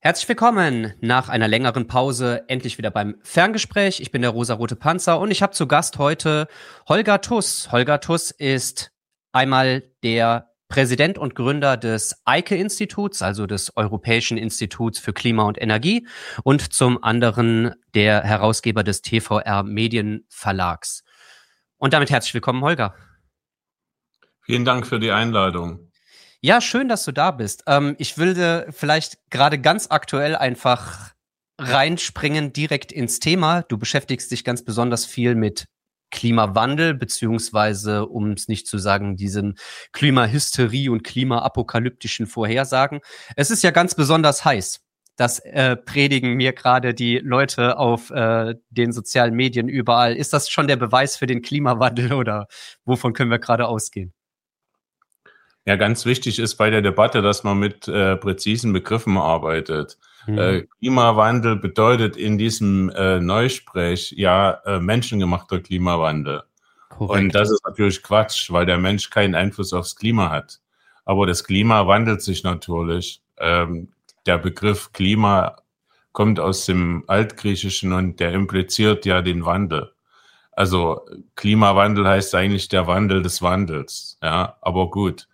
Herzlich willkommen nach einer längeren Pause endlich wieder beim Ferngespräch. Ich bin der rosarote Panzer und ich habe zu Gast heute Holger Tuss. Holger Tuss ist einmal der Präsident und Gründer des EIKE-Instituts, also des Europäischen Instituts für Klima und Energie, und zum anderen der Herausgeber des TVR Medienverlags. Und damit herzlich willkommen, Holger. Vielen Dank für die Einladung. Ja, schön, dass du da bist. Ich würde vielleicht gerade ganz aktuell einfach reinspringen direkt ins Thema. Du beschäftigst dich ganz besonders viel mit Klimawandel, beziehungsweise, um es nicht zu sagen, diesen Klimahysterie und klimaapokalyptischen Vorhersagen. Es ist ja ganz besonders heiß. Das predigen mir gerade die Leute auf den sozialen Medien überall. Ist das schon der Beweis für den Klimawandel oder wovon können wir gerade ausgehen? Ja, ganz wichtig ist bei der Debatte, dass man mit präzisen Begriffen arbeitet. Klimawandel bedeutet in diesem Neusprech menschengemachter Klimawandel. Korrekt. Und das ist natürlich Quatsch, weil der Mensch keinen Einfluss aufs Klima hat. Aber das Klima wandelt sich natürlich. Der Begriff Klima kommt aus dem Altgriechischen und der impliziert ja den Wandel. Also Klimawandel heißt eigentlich der Wandel des Wandels. Ja, aber gut.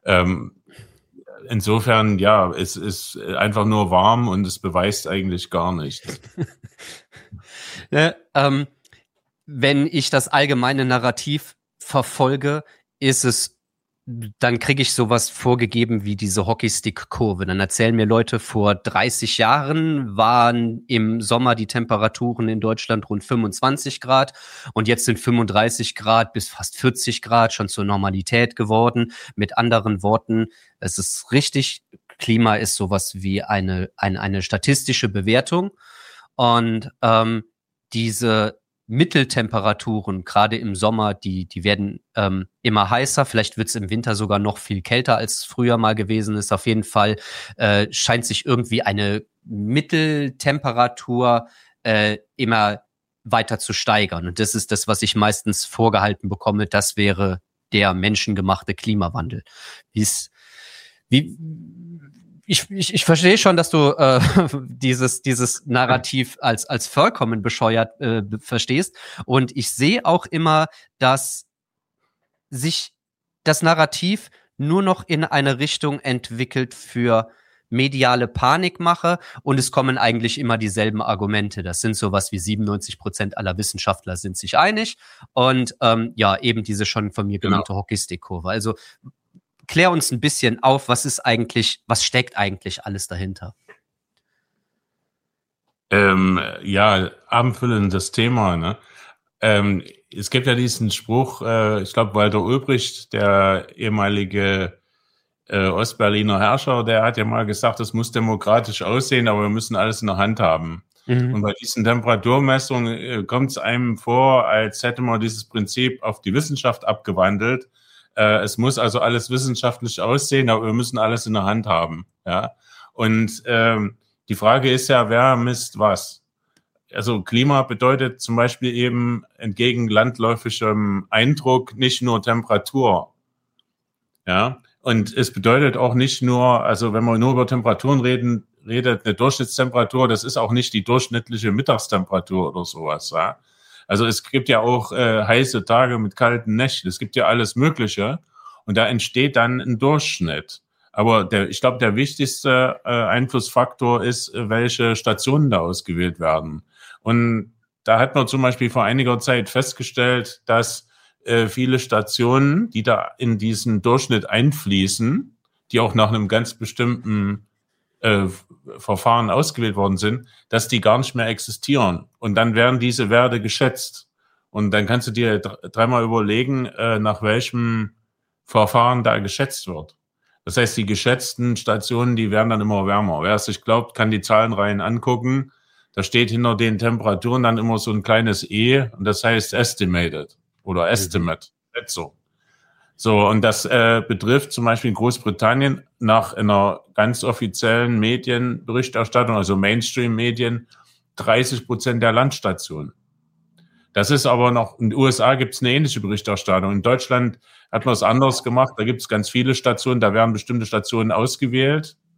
Insofern, ja, es ist einfach nur warm und es beweist eigentlich gar nichts. Wenn ich das allgemeine Narrativ verfolge, dann kriege ich sowas vorgegeben wie diese Hockeystick-Kurve. Dann erzählen mir Leute, vor 30 Jahren waren im Sommer die Temperaturen in Deutschland rund 25 Grad und jetzt sind 35 Grad bis fast 40 Grad schon zur Normalität geworden. Mit anderen Worten, es ist richtig, Klima ist sowas wie eine statistische Bewertung und diese Mitteltemperaturen, gerade im Sommer, die werden immer heißer. Vielleicht wird es im Winter sogar noch viel kälter, als es früher mal gewesen ist. Auf jeden Fall scheint sich irgendwie eine Mitteltemperatur immer weiter zu steigern. Und das ist das, was ich meistens vorgehalten bekomme. Das wäre der menschengemachte Klimawandel. Ich verstehe schon, dass du dieses Narrativ als vollkommen bescheuert verstehst. Und ich sehe auch immer, dass sich das Narrativ nur noch in eine Richtung entwickelt für mediale Panikmache und es kommen eigentlich immer dieselben Argumente. Das sind sowas wie 97% aller Wissenschaftler sind sich einig und eben diese schon von mir genannte Hockeystick-Kurve. Also klär uns ein bisschen auf, was steckt eigentlich alles dahinter? Abendfüllendes Thema, ne? Es gibt ja diesen Spruch, ich glaube, Walter Ulbricht, der ehemalige Ostberliner Herrscher, der hat ja mal gesagt, es muss demokratisch aussehen, aber wir müssen alles in der Hand haben. Mhm. Und bei diesen Temperaturmessungen kommt es einem vor, als hätte man dieses Prinzip auf die Wissenschaft abgewandelt. Es muss also alles wissenschaftlich aussehen, aber wir müssen alles in der Hand haben. Ja? Und die Frage ist ja, wer misst was? Also Klima bedeutet zum Beispiel eben entgegen landläufigem Eindruck nicht nur Temperatur. Ja? Und es bedeutet auch nicht nur, also wenn man nur über Temperaturen redet, eine Durchschnittstemperatur, das ist auch nicht die durchschnittliche Mittagstemperatur oder sowas. Ja? Also es gibt ja auch heiße Tage mit kalten Nächten. Es gibt ja alles Mögliche. Und da entsteht dann ein Durchschnitt. Aber ich glaube, der wichtigste Einflussfaktor ist, welche Stationen da ausgewählt werden. Und da hat man zum Beispiel vor einiger Zeit festgestellt, dass viele Stationen, die da in diesen Durchschnitt einfließen, die auch nach einem ganz bestimmten Verfahren ausgewählt worden sind, dass die gar nicht mehr existieren. Und dann werden diese Werte geschätzt. Und dann kannst du dir dreimal überlegen, nach welchem Verfahren da geschätzt wird. Das heißt, die geschätzten Stationen, die werden dann immer wärmer. Wer es sich glaubt, kann die Zahlenreihen angucken. Da steht hinter den Temperaturen dann immer so ein kleines E und das heißt estimated oder estimate. So, und das betrifft zum Beispiel in Großbritannien nach einer ganz offiziellen Medienberichterstattung, also Mainstream-Medien, 30% der Landstationen. Das ist aber noch, in den USA gibt es eine ähnliche Berichterstattung. In Deutschland hat man es anders gemacht. Da gibt es ganz viele Stationen, da werden bestimmte Stationen ausgewählt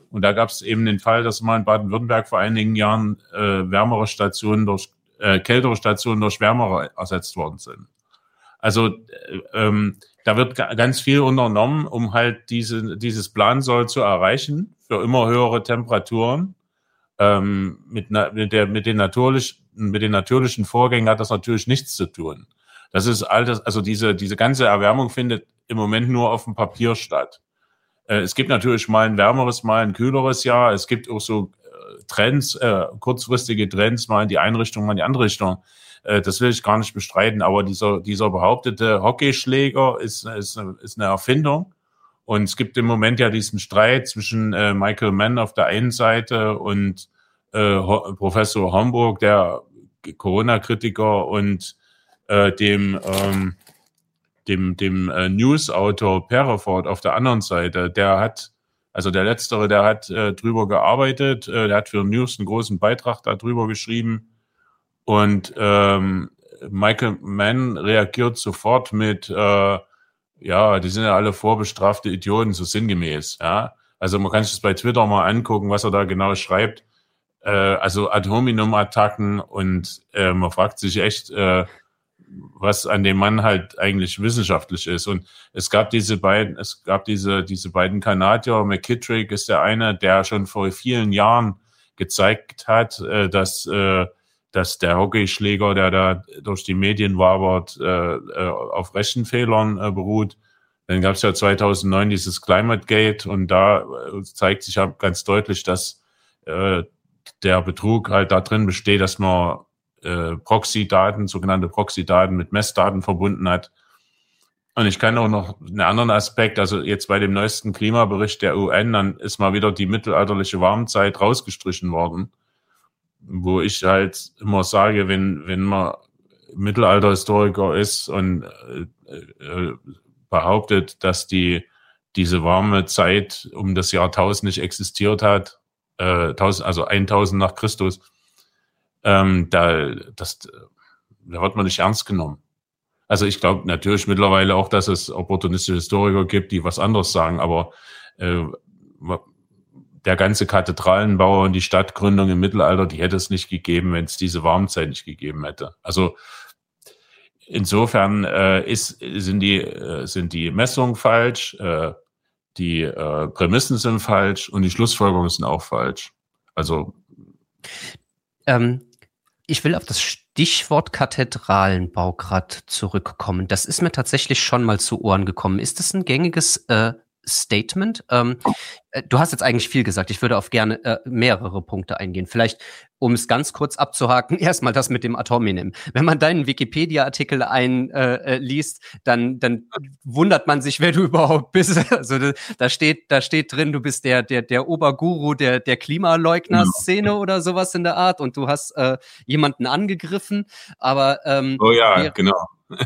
Und da gab es eben den Fall, dass mal in Baden-Württemberg vor einigen Jahren kältere Stationen durch wärmere ersetzt worden sind. Also da wird ganz viel unternommen, um halt dieses Plansoll zu erreichen für immer höhere Temperaturen. Mit den natürlichen Vorgängen hat das natürlich nichts zu tun. Das ist alles, also diese ganze Erwärmung findet im Moment nur auf dem Papier statt. Es gibt natürlich mal ein wärmeres, mal ein kühleres Jahr. Es gibt auch so Trends, kurzfristige Trends, mal in die eine Richtung, mal in die andere Richtung. Das will ich gar nicht bestreiten, aber dieser behauptete Hockeyschläger ist eine Erfindung. Und es gibt im Moment ja diesen Streit zwischen Michael Mann auf der einen Seite und Professor Homburg, der Corona-Kritiker, und dem News-Autor Perrefort auf der anderen Seite. Der Letztere, der hat drüber gearbeitet, der hat für News einen großen Beitrag darüber geschrieben. Und Michael Mann reagiert sofort mit, die sind ja alle vorbestrafte Idioten, so sinngemäß. Ja? Also man kann sich das bei Twitter mal angucken, was er da genau schreibt. Also Ad hominem-Attacken, und man fragt sich echt, was an dem Mann halt eigentlich wissenschaftlich ist. Und es gab diese beiden Kanadier, McKittrick ist der eine, der schon vor vielen Jahren gezeigt hat, dass der Hockeyschläger, der da durch die Medien wabert, auf Rechenfehlern beruht. Dann gab es ja 2009 dieses Climate Gate, und da zeigt sich ja ganz deutlich, dass der Betrug halt da drin besteht, dass man sogenannte Proxy-Daten mit Messdaten verbunden hat. Und ich kann auch noch einen anderen Aspekt, also jetzt bei dem neuesten Klimabericht der UN, dann ist mal wieder die mittelalterliche Warmzeit rausgestrichen worden, wo ich halt immer sage, wenn man Mittelalterhistoriker ist und behauptet, dass diese warme Zeit um das Jahr 1000 nicht existiert hat, 1000 nach Christus, da wird man nicht ernst genommen. Also ich glaube natürlich mittlerweile auch, dass es opportunistische Historiker gibt, die was anderes sagen, aber der ganze Kathedralenbau und die Stadtgründung im Mittelalter, die hätte es nicht gegeben, wenn es diese Warmzeit nicht gegeben hätte. Also insofern sind die Messungen falsch, die Prämissen sind falsch und die Schlussfolgerungen sind auch falsch. Also ich will auf das Stichwort Kathedralenbau gerade zurückkommen. Das ist mir tatsächlich schon mal zu Ohren gekommen. Ist das ein gängiges Statement? Du hast jetzt eigentlich viel gesagt. Ich würde auf gerne mehrere Punkte eingehen. Vielleicht, um es ganz kurz abzuhaken, erstmal das mit dem Atominem. Wenn man deinen Wikipedia-Artikel liest, dann wundert man sich, wer du überhaupt bist. Also da steht drin, du bist der Oberguru der Klimaleugner-Szene oder sowas in der Art, und du hast jemanden angegriffen. Aber oh ja, genau.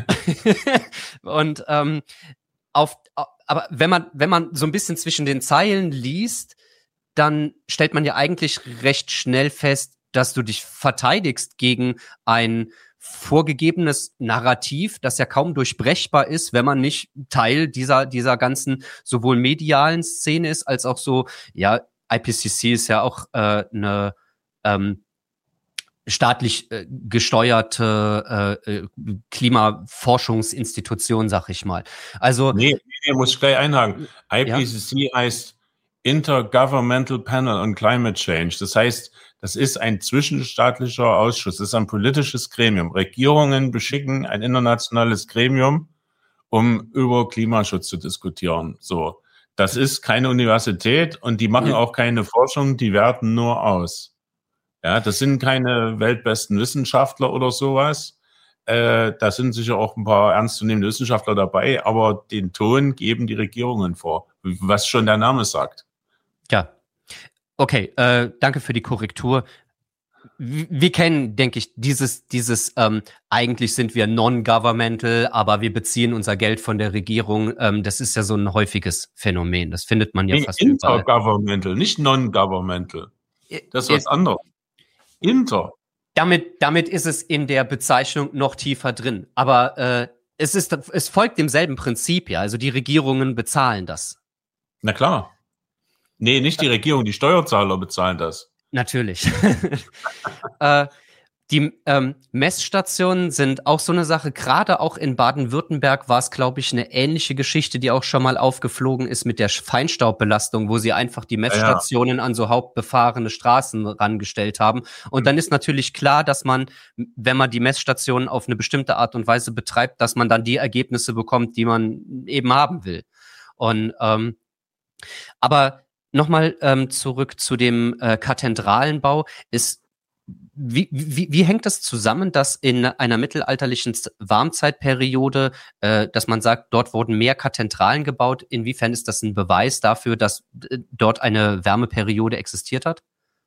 Und aber wenn man so ein bisschen zwischen den Zeilen liest, dann stellt man ja eigentlich recht schnell fest, dass du dich verteidigst gegen ein vorgegebenes Narrativ, das ja kaum durchbrechbar ist, wenn man nicht Teil dieser ganzen sowohl medialen Szene ist, als auch so, ja, IPCC ist ja auch eine staatlich gesteuerte Klimaforschungsinstitution, sag ich mal. Also nee, muss ich gleich einhaken. IPCC heißt Intergovernmental Panel on Climate Change. Das heißt, das ist ein zwischenstaatlicher Ausschuss, das ist ein politisches Gremium. Regierungen beschicken ein internationales Gremium, um über Klimaschutz zu diskutieren. So, das ist keine Universität, und die machen auch keine Forschung, die werten nur aus. Ja, das sind keine weltbesten Wissenschaftler oder sowas. Da sind sicher auch ein paar ernstzunehmende Wissenschaftler dabei, aber den Ton geben die Regierungen vor, was schon der Name sagt. Ja, okay, danke für die Korrektur. Wir kennen, denke ich, dieses eigentlich sind wir non-governmental, aber wir beziehen unser Geld von der Regierung. Das ist ja so ein häufiges Phänomen. Das findet man ja fast überall. Intergovernmental, nicht non-governmental. Das ist was anderes. Damit ist es in der Bezeichnung noch tiefer drin. Aber es folgt demselben Prinzip, ja. Also die Regierungen bezahlen das. Na klar. Nee, nicht die Regierung, die Steuerzahler bezahlen das. Natürlich. Die Messstationen sind auch so eine Sache. Gerade auch in Baden-Württemberg war es, glaube ich, eine ähnliche Geschichte, die auch schon mal aufgeflogen ist mit der Feinstaubbelastung, wo sie einfach die Messstationen an so hauptbefahrene Straßen rangestellt haben. Und dann ist natürlich klar, dass man, wenn man die Messstationen auf eine bestimmte Art und Weise betreibt, dass man dann die Ergebnisse bekommt, die man eben haben will. Und aber nochmal zurück zu dem Kathedralenbau. Wie hängt das zusammen, dass in einer mittelalterlichen Warmzeitperiode, dass man sagt, dort wurden mehr Kathedralen gebaut? Inwiefern ist das ein Beweis dafür, dass dort eine Wärmeperiode existiert hat?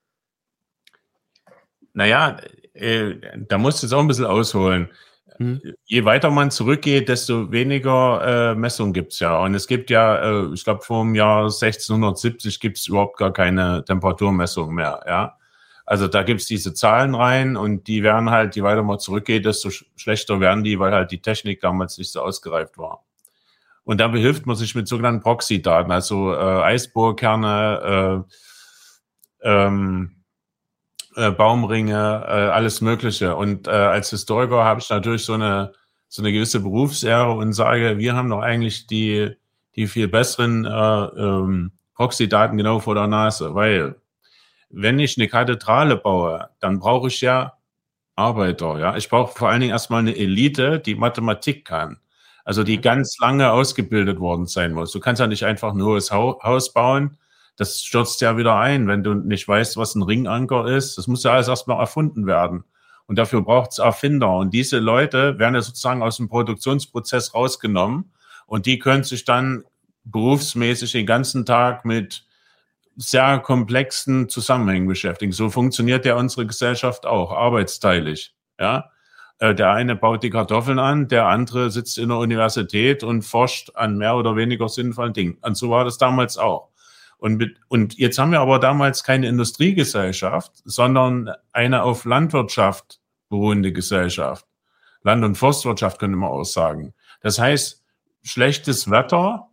Naja, da musst du jetzt auch ein bisschen ausholen. Je weiter man zurückgeht, desto weniger Messungen gibt's ja. Und es gibt ja, ich glaube, vor dem Jahr 1670 gibt's überhaupt gar keine Temperaturmessung mehr. Ja, also da gibt's diese Zahlen rein und die werden halt, je weiter man zurückgeht, desto schlechter werden die, weil halt die Technik damals nicht so ausgereift war. Und da behilft man sich mit sogenannten Proxy-Daten, also Eisbohrkerne, Baumringe, alles Mögliche. Und als Historiker habe ich natürlich so eine gewisse Berufsehre und sage, wir haben doch eigentlich die viel besseren Proxy-Daten genau vor der Nase, weil wenn ich eine Kathedrale baue, dann brauche ich ja Arbeiter. Ja, ich brauche vor allen Dingen erstmal eine Elite, die Mathematik kann. Also die ganz lange ausgebildet worden sein muss. Du kannst ja nicht einfach ein hohes Haus bauen. Das stürzt ja wieder ein, wenn du nicht weißt, was ein Ringanker ist. Das muss ja alles erstmal erfunden werden. Und dafür braucht es Erfinder. Und diese Leute werden ja sozusagen aus dem Produktionsprozess rausgenommen. Und die können sich dann berufsmäßig den ganzen Tag mit sehr komplexen Zusammenhängen beschäftigen. So funktioniert ja unsere Gesellschaft auch, arbeitsteilig. Ja, der eine baut die Kartoffeln an, der andere sitzt in der Universität und forscht an mehr oder weniger sinnvollen Dingen. Und so war das damals auch. Und jetzt haben wir aber damals keine Industriegesellschaft, sondern eine auf Landwirtschaft beruhende Gesellschaft. Land- und Forstwirtschaft könnte man auch sagen. Das heißt, schlechtes Wetter,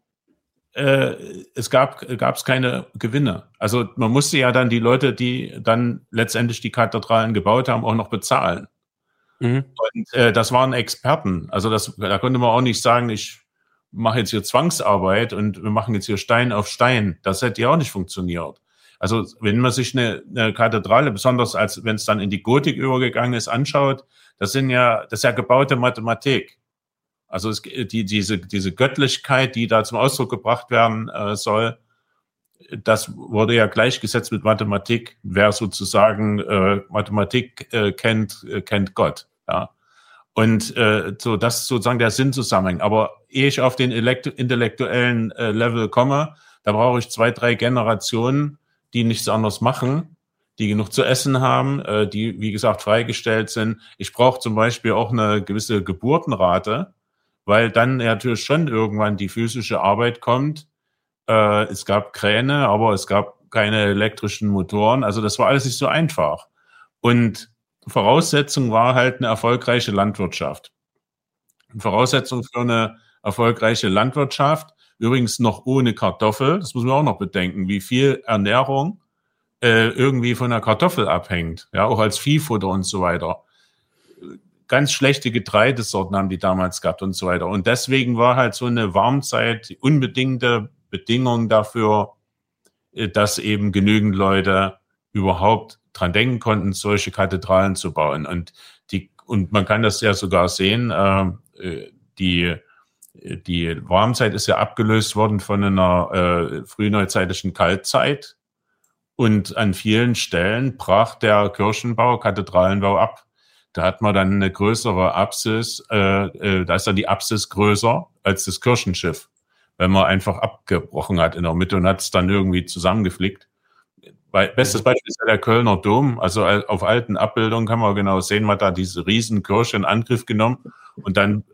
es gab keine Gewinne. Also man musste ja dann die Leute, die dann letztendlich die Kathedralen gebaut haben, auch noch bezahlen. Und das waren Experten. Also da konnte man auch nicht sagen, ich mache jetzt hier Zwangsarbeit und wir machen jetzt hier Stein auf Stein. Das hätte ja auch nicht funktioniert. Also wenn man sich eine Kathedrale, besonders als wenn es dann in die Gotik übergegangen ist, anschaut, das ist ja gebaute Mathematik. Also diese Göttlichkeit, die da zum Ausdruck gebracht werden soll, das wurde ja gleichgesetzt mit Mathematik. Wer sozusagen Mathematik kennt Gott. Ja. Und so das ist sozusagen der Sinnzusammenhang. Aber ehe ich auf den intellektuellen Level komme, da brauche ich 2, 3 Generationen, die nichts anderes machen, die genug zu essen haben, die, wie gesagt, freigestellt sind. Ich brauche zum Beispiel auch eine gewisse Geburtenrate, weil dann natürlich schon irgendwann die physische Arbeit kommt. Es gab Kräne, aber es gab keine elektrischen Motoren. Also das war alles nicht so einfach. Und Voraussetzung war halt eine erfolgreiche Landwirtschaft. Und Voraussetzung für eine erfolgreiche Landwirtschaft, übrigens noch ohne Kartoffel, das muss man auch noch bedenken, wie viel Ernährung irgendwie von der Kartoffel abhängt, ja, auch als Viehfutter und so weiter. Ganz schlechte Getreidesorten haben die damals gehabt und so weiter. Und deswegen war halt so eine Warmzeit die unbedingte Bedingung dafür, dass eben genügend Leute überhaupt dran denken konnten, solche Kathedralen zu bauen. Und man kann das ja sogar sehen, die Warmzeit ist ja abgelöst worden von einer frühneuzeitlichen Kaltzeit. Und an vielen Stellen brach der Kirchenbau, Kathedralenbau ab. Da hat man dann eine größere Apsis, da ist dann die Apsis größer als das Kirchenschiff, wenn man einfach abgebrochen hat in der Mitte und hat es dann irgendwie zusammengeflickt. Bestes Beispiel ist ja der Kölner Dom. Also auf alten Abbildungen kann man genau sehen, man hat da diese Riesenkirche in Angriff genommen und dann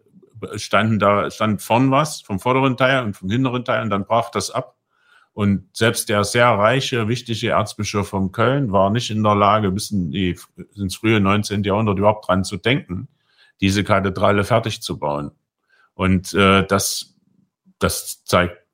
stand vorn was vom vorderen Teil und vom hinteren Teil und dann brach das ab. Und selbst der sehr reiche, wichtige Erzbischof von Köln war nicht in der Lage, bis ins frühe 19. Jahrhundert überhaupt dran zu denken, diese Kathedrale fertig zu bauen. Und das zeigt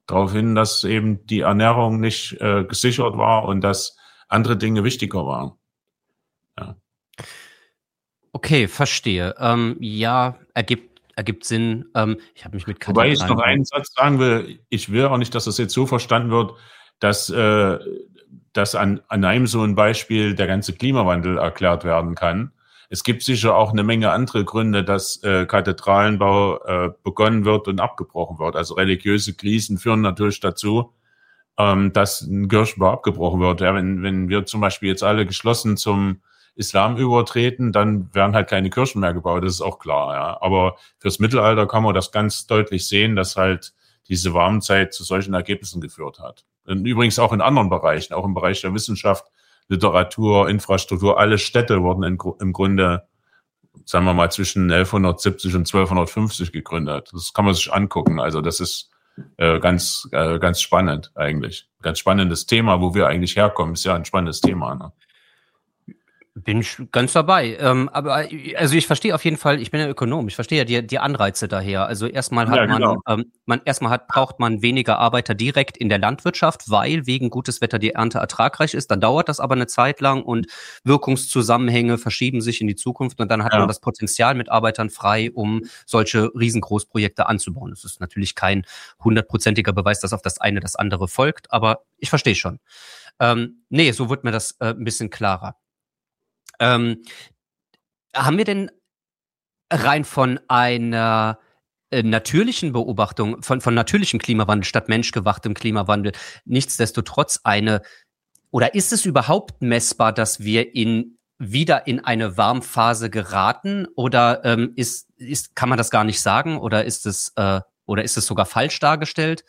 darauf hin, dass eben die Ernährung nicht gesichert war und dass andere Dinge wichtiger waren. Ja. Okay, verstehe. Ja, ergibt Sinn. Ich habe mich mit Wobei ich noch Kathedralen. einen Satz sagen will, ich will auch nicht, dass das jetzt so verstanden wird, dass an einem so ein Beispiel der ganze Klimawandel erklärt werden kann. Es gibt sicher auch eine Menge andere Gründe, dass Kathedralenbau begonnen wird und abgebrochen wird. Also religiöse Krisen führen natürlich dazu, dass ein Kirchenbau abgebrochen wird. Ja, wenn wir zum Beispiel jetzt alle geschlossen zum Islam übertreten, dann werden halt keine Kirchen mehr gebaut, das ist auch klar. Ja. Aber fürs Mittelalter kann man das ganz deutlich sehen, dass halt diese Warmzeit zu solchen Ergebnissen geführt hat. Und übrigens auch in anderen Bereichen, auch im Bereich der Wissenschaft, Literatur, Infrastruktur, alle Städte wurden im Grunde, sagen wir mal, zwischen 1170 und 1250 gegründet. Das kann man sich angucken. Also das ist ganz spannend eigentlich. Ganz spannendes Thema, wo wir eigentlich herkommen, ist ja ein spannendes Thema. Ne? Bin ich ganz dabei. Aber also ich verstehe auf jeden Fall, ich bin ja Ökonom, ich verstehe ja die Anreize daher. Also erstmal hat genau. braucht man weniger Arbeiter direkt in der Landwirtschaft, weil wegen gutes Wetter die Ernte ertragreich ist. Dann dauert das aber eine Zeit lang und Wirkungszusammenhänge verschieben sich in die Zukunft und dann hat man das Potenzial mit Arbeitern frei, um solche riesengroßprojekte anzubauen. Das ist natürlich kein 100%iger Beweis, dass auf das eine das andere folgt, aber ich verstehe schon. Nee, so wird mir das ein bisschen klarer. Haben wir denn rein von einer natürlichen Beobachtung, von natürlichem Klimawandel statt menschgewachtem Klimawandel, nichtsdestotrotz oder ist es überhaupt messbar, dass wir wieder in eine Warmphase geraten oder kann man das gar nicht sagen oder ist es sogar falsch dargestellt?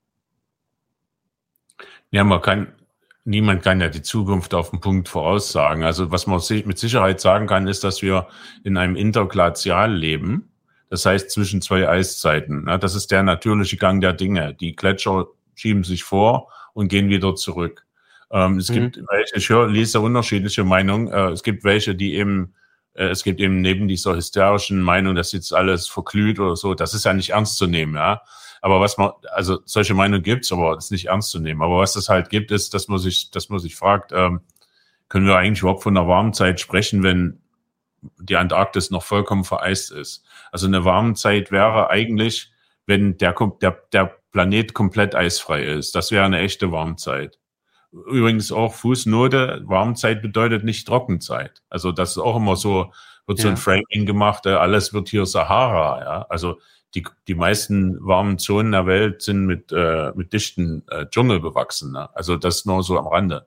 Ja, niemand kann ja die Zukunft auf den Punkt voraussagen. Also was man mit Sicherheit sagen kann, ist, dass wir in einem Interglazial leben. Das heißt zwischen zwei Eiszeiten. Das ist der natürliche Gang der Dinge. Die Gletscher schieben sich vor und gehen wieder zurück. Es gibt welche, ich lese unterschiedliche Meinungen. Es gibt welche, es gibt eben neben dieser hysterischen Meinung, dass jetzt alles verglüht oder so, das ist ja nicht ernst zu nehmen, ja. Aber also solche Meinungen gibt's, aber das ist nicht ernst zu nehmen. Aber was es halt gibt, ist, dass man sich fragt, können wir eigentlich überhaupt von einer Warmzeit sprechen, wenn die Antarktis noch vollkommen vereist ist? Also eine Warmzeit wäre eigentlich, wenn der Planet komplett eisfrei ist. Das wäre eine echte Warmzeit. Übrigens auch Fußnote, Warmzeit bedeutet nicht Trockenzeit. Also das ist auch immer so, wird so ein Framing gemacht, alles wird hier Sahara, ja. Also die meisten warmen Zonen der Welt sind mit dichten Dschungel bewachsen. Ne? Also das nur so am Rande.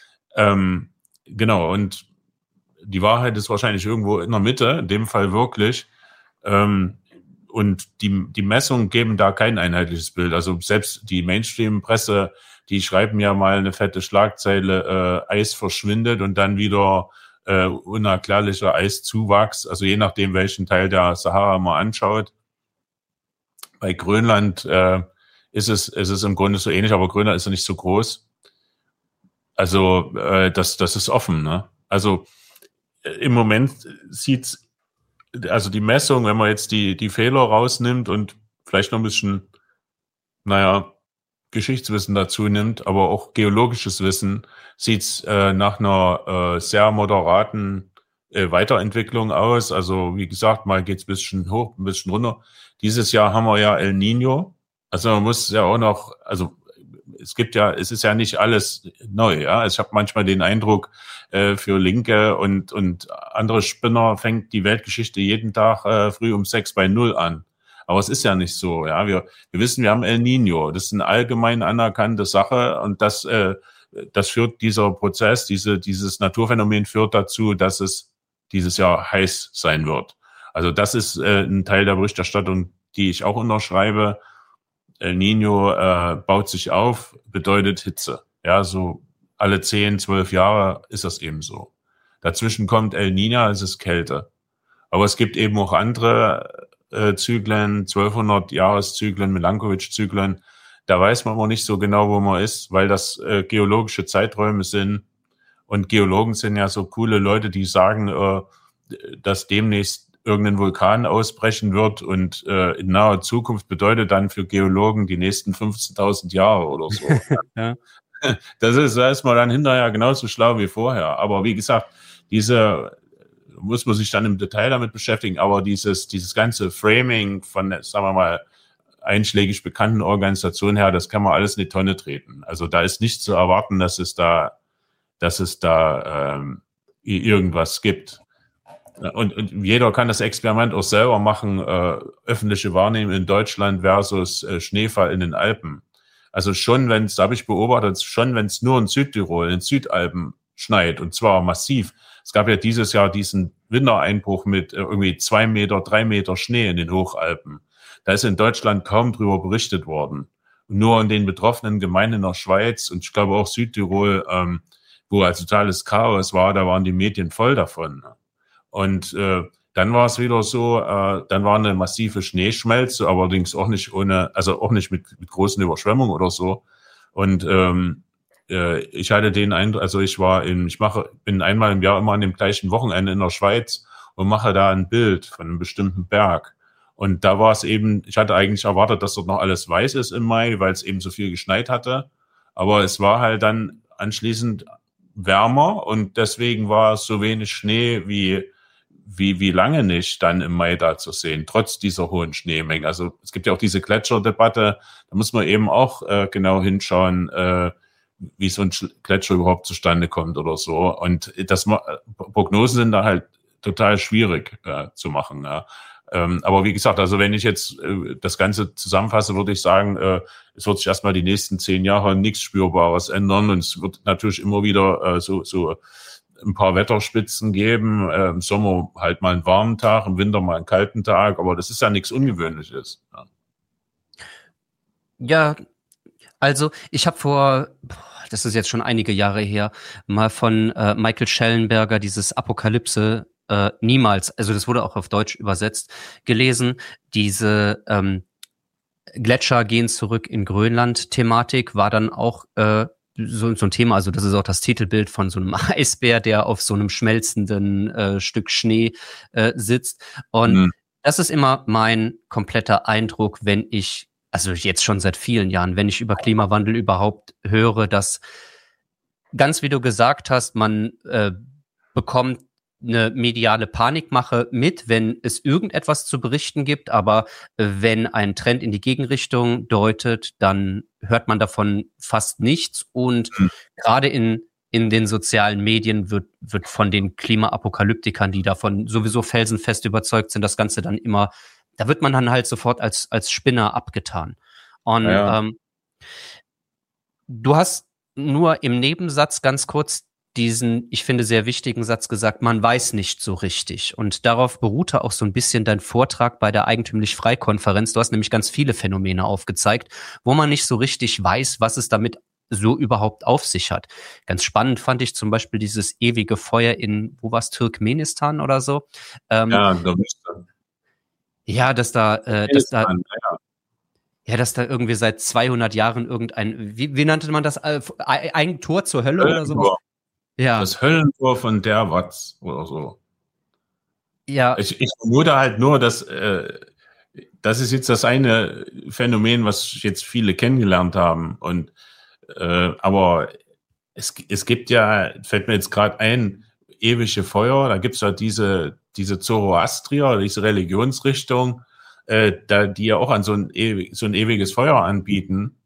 Genau, und die Wahrheit ist wahrscheinlich irgendwo in der Mitte, in dem Fall wirklich. Und die Messungen geben da kein einheitliches Bild. Also selbst die Mainstream-Presse, die schreiben ja mal eine fette Schlagzeile, Eis verschwindet und dann wieder unerklärlicher Eiszuwachs. Also je nachdem, welchen Teil der Sahara man anschaut. Bei Grönland ist es im Grunde so ähnlich, aber Grönland ist ja nicht so groß. Also das ist offen. Ne? Also im Moment also die Messung, wenn man jetzt die Fehler rausnimmt und vielleicht noch ein bisschen, Geschichtswissen dazu nimmt, aber auch geologisches Wissen, sieht's nach einer sehr moderaten Weiterentwicklung aus. Also wie gesagt, mal geht's ein bisschen hoch, ein bisschen runter. Dieses Jahr haben wir ja El Niño. Also man muss ja auch noch, also es ist ja nicht alles neu, ja. Ich habe manchmal den Eindruck, für Linke und andere Spinner fängt die Weltgeschichte jeden Tag früh um 6:0 an. Aber es ist ja nicht so, ja. Wir wissen, wir haben El Niño. Das ist eine allgemein anerkannte Sache und das führt dieser Prozess, dieses Naturphänomen führt dazu, dass es dieses Jahr heiß sein wird. Also das ist ein Teil der Berichterstattung, die ich auch unterschreibe. El Niño baut sich auf, bedeutet Hitze. Ja, so alle 10, 12 Jahre ist das eben so. Dazwischen kommt El Niño, es ist Kälte. Aber es gibt eben auch andere Zyklen, 1200-Jahreszyklen, Milankovic-Zyklen. Da weiß man aber nicht so genau, wo man ist, weil das geologische Zeiträume sind. Und Geologen sind ja so coole Leute, die sagen, dass demnächst irgendein Vulkan ausbrechen wird und in naher Zukunft bedeutet dann für Geologen die nächsten 15.000 Jahre oder so. Ja. Da ist man dann hinterher genauso schlau wie vorher. Aber wie gesagt, muss man sich dann im Detail damit beschäftigen, aber dieses ganze Framing von, sagen wir mal, einschlägig bekannten Organisationen her, das kann man alles in die Tonne treten. Also da ist nicht zu erwarten, dass es da irgendwas gibt. Und jeder kann das Experiment auch selber machen, öffentliche Wahrnehmung in Deutschland versus Schneefall in den Alpen. Also da habe ich beobachtet, wenn es nur in Südtirol, in den Südalpen schneit, und zwar massiv. Es gab ja dieses Jahr diesen Wintereinbruch mit irgendwie 2 Meter, 3 Meter Schnee in den Hochalpen. Da ist in Deutschland kaum drüber berichtet worden. Nur in den betroffenen Gemeinden in der Schweiz und ich glaube auch Südtirol, wo also totales Chaos war, da waren die Medien voll davon. Und dann war es wieder so, dann war eine massive Schneeschmelze, allerdings auch nicht mit großen Überschwemmungen oder so. Und ich hatte den Eindruck, also bin einmal im Jahr immer an dem gleichen Wochenende in der Schweiz und mache da ein Bild von einem bestimmten Berg. Und da war es eben, ich hatte eigentlich erwartet, dass dort noch alles weiß ist im Mai, weil es eben so viel geschneit hatte. Aber es war halt dann anschließend wärmer und deswegen war es so wenig Schnee wie lange nicht dann im Mai da zu sehen, trotz dieser hohen Schneemengen. Also es gibt ja auch diese Gletscherdebatte, da muss man eben auch genau hinschauen, wie so ein Gletscher überhaupt zustande kommt oder so. Und Prognosen sind da halt total schwierig zu machen. Ja. Aber wie gesagt, also wenn ich jetzt das Ganze zusammenfasse, würde ich sagen, es wird sich erstmal die nächsten 10 Jahre nichts Spürbares ändern und es wird natürlich immer wieder so ein paar Wetterspitzen geben. Im Sommer halt mal einen warmen Tag, im Winter mal einen kalten Tag, aber das ist ja nichts Ungewöhnliches. Ja, also ich habe das ist jetzt schon einige Jahre her, mal von Michael Schellenberger dieses Apokalypse niemals, also das wurde auch auf Deutsch übersetzt, gelesen, diese Gletscher gehen zurück in Grönland-Thematik war dann auch so ein Thema, also das ist auch das Titelbild von so einem Eisbär, der auf so einem schmelzenden Stück Schnee sitzt. Und das ist immer mein kompletter Eindruck, also jetzt schon seit vielen Jahren, wenn ich über Klimawandel überhaupt höre, dass ganz wie du gesagt hast, man bekommt eine mediale Panikmache mit, wenn es irgendetwas zu berichten gibt, aber wenn ein Trend in die Gegenrichtung deutet, dann hört man davon fast nichts und gerade in den sozialen Medien wird von den Klimaapokalyptikern, die davon sowieso felsenfest überzeugt sind, das Ganze dann immer, da wird man dann halt sofort als Spinner abgetan. Und du hast nur im Nebensatz ganz kurz diesen, ich finde, sehr wichtigen Satz gesagt, man weiß nicht so richtig. Und darauf beruhte auch so ein bisschen dein Vortrag bei der Eigentümlich-Frei-Konferenz. Du hast nämlich ganz viele Phänomene aufgezeigt, wo man nicht so richtig weiß, was es damit so überhaupt auf sich hat. Ganz spannend fand ich zum Beispiel dieses ewige Feuer in, wo war's, Turkmenistan oder so? Ja, dass da irgendwie seit 200 Jahren wie nannte man das? Ein Tor zur Hölle oder sowas? Ja. Das Höllentor von der Watts oder so. Ja. Ich vermute halt nur, dass das ist jetzt das eine Phänomen, was jetzt viele kennengelernt haben. Und aber es gibt ja, fällt mir jetzt gerade ein, ewige Feuer. Da gibt's ja diese Zoroastrier, diese Religionsrichtung, die ja auch an so ein ewiges Feuer anbeten.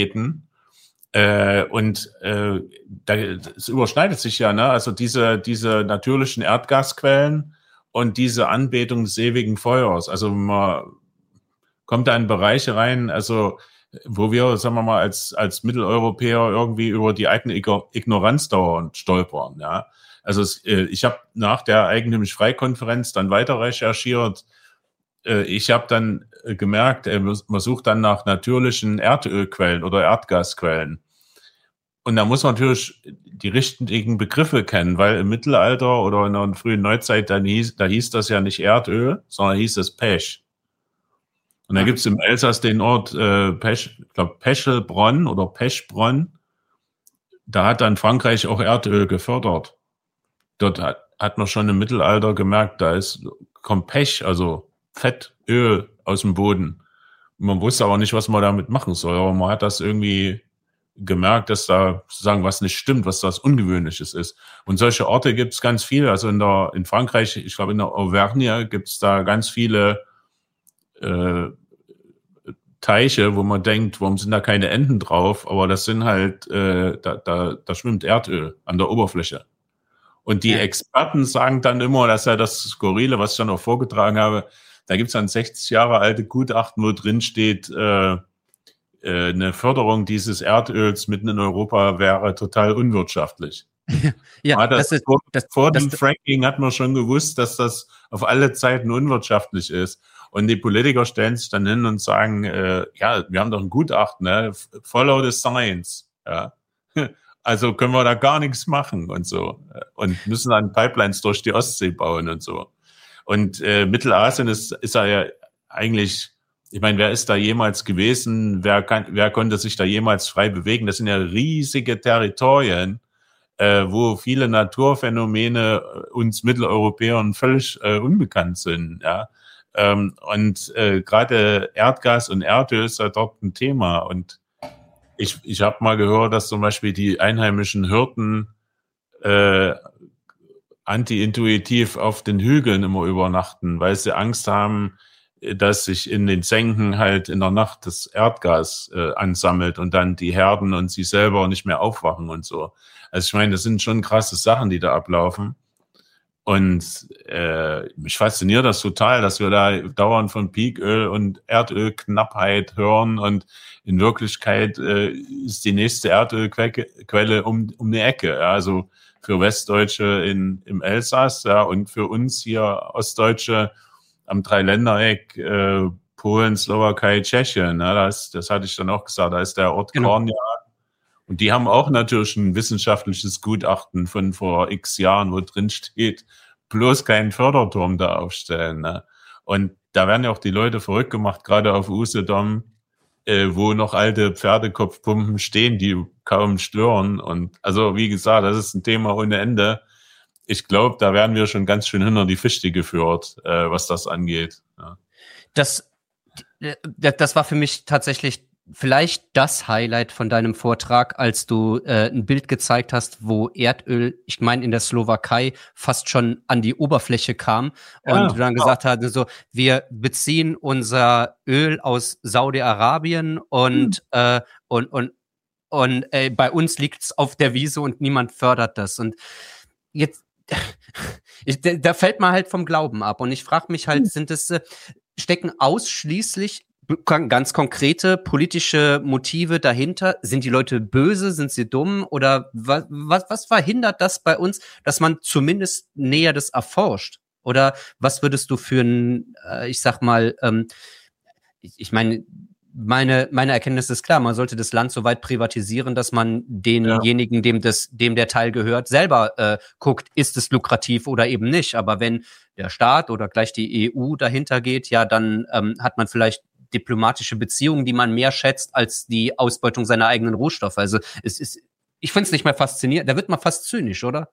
Es überschneidet sich ja, ne? Also diese natürlichen Erdgasquellen und diese Anbetung des ewigen Feuers. Also man kommt da in Bereiche rein, also wo wir, sagen wir mal, als Mitteleuropäer irgendwie über die eigene Ignoranz dauernd stolpern, ja. Also ich habe nach der Eigentümlich-Frei-Konferenz dann weiter recherchiert. Ich habe dann gemerkt, man sucht dann nach natürlichen Erdölquellen oder Erdgasquellen. Und da muss man natürlich die richtigen Begriffe kennen, weil im Mittelalter oder in der frühen Neuzeit da hieß das ja nicht Erdöl, sondern hieß es Pech. Und da gibt's im Elsass den Ort Pechelbronn oder Pechbronn. Da hat dann Frankreich auch Erdöl gefördert. Dort hat man schon im Mittelalter gemerkt, da ist kommt Pech, also Fett, Öl aus dem Boden. Man wusste aber nicht, was man damit machen soll. Aber man hat das irgendwie gemerkt, dass da sozusagen was nicht stimmt, was das Ungewöhnliches ist. Und solche Orte gibt es ganz viele. Also in Frankreich, ich glaube in der Auvergne gibt es da ganz viele Teiche, wo man denkt, warum sind da keine Enten drauf? Aber das sind halt, da schwimmt Erdöl an der Oberfläche. Und die Experten sagen dann immer, dass ja das Skurrile, was ich dann auch vorgetragen habe, da gibt es ein 60 Jahre alte Gutachten, wo drin steht, eine Förderung dieses Erdöls mitten in Europa wäre total unwirtschaftlich. Ja, vor dem Fracking hat man schon gewusst, dass das auf alle Zeiten unwirtschaftlich ist. Und die Politiker stellen sich dann hin und sagen, ja, wir haben doch ein Gutachten, ne? Follow the science. Ja. Also können wir da gar nichts machen und so. Und müssen dann Pipelines durch die Ostsee bauen und so. Und Mittelasien ist ja eigentlich, ich meine, wer ist da jemals gewesen? Wer konnte sich da jemals frei bewegen? Das sind ja riesige Territorien, wo viele Naturphänomene uns Mitteleuropäern völlig unbekannt sind. Ja, und gerade Erdgas und Erdöl ist ja dort ein Thema. Und ich habe mal gehört, dass zum Beispiel die einheimischen Hirten anti-intuitiv auf den Hügeln immer übernachten, weil sie Angst haben, dass sich in den Senken halt in der Nacht das Erdgas ansammelt und dann die Herden und sie selber nicht mehr aufwachen und so. Also ich meine, das sind schon krasse Sachen, die da ablaufen. Und mich fasziniert das total, dass wir da dauernd von Peaköl und Erdölknappheit hören und in Wirklichkeit ist die nächste Erdölquelle um die Ecke. Ja, also für Westdeutsche im Elsass, ja, und für uns hier Ostdeutsche am Dreiländereck, Polen, Slowakei, Tschechien. Ja, das hatte ich dann auch gesagt, da ist der Ort Kornjak. Und die haben auch natürlich ein wissenschaftliches Gutachten von vor x Jahren, wo drin steht, bloß keinen Förderturm da aufstellen. Ne? Und da werden ja auch die Leute verrückt gemacht, gerade auf Usedom, wo noch alte Pferdekopfpumpen stehen, die kaum stören. Und also wie gesagt, das ist ein Thema ohne Ende. Ich glaube, da werden wir schon ganz schön hinter die Fichte geführt, was das angeht. Ja. Das war für mich tatsächlich vielleicht das Highlight von deinem Vortrag, als du ein Bild gezeigt hast, wo Erdöl, ich meine in der Slowakei, fast schon an die Oberfläche kam und du dann gesagt hast, so, wir beziehen unser Öl aus Saudi-Arabien und bei uns liegt's auf der Wiese und niemand fördert das. Und jetzt da fällt man halt vom Glauben ab. Und ich frage mich halt, stecken ausschließlich ganz konkrete politische Motive dahinter? Sind die Leute böse? Sind sie dumm? Oder was verhindert das bei uns, dass man zumindest näher das erforscht? Oder was würdest du für ein, ich sag mal, ich meine, meine Erkenntnis ist klar, man sollte das Land so weit privatisieren, dass man denjenigen, dem der Teil gehört, selber guckt, ist es lukrativ oder eben nicht. Aber wenn der Staat oder gleich die EU dahinter geht, ja, dann hat man vielleicht diplomatische Beziehungen, die man mehr schätzt als die Ausbeutung seiner eigenen Rohstoffe. Also ich finde es nicht mehr faszinierend. Da wird man fast zynisch, oder?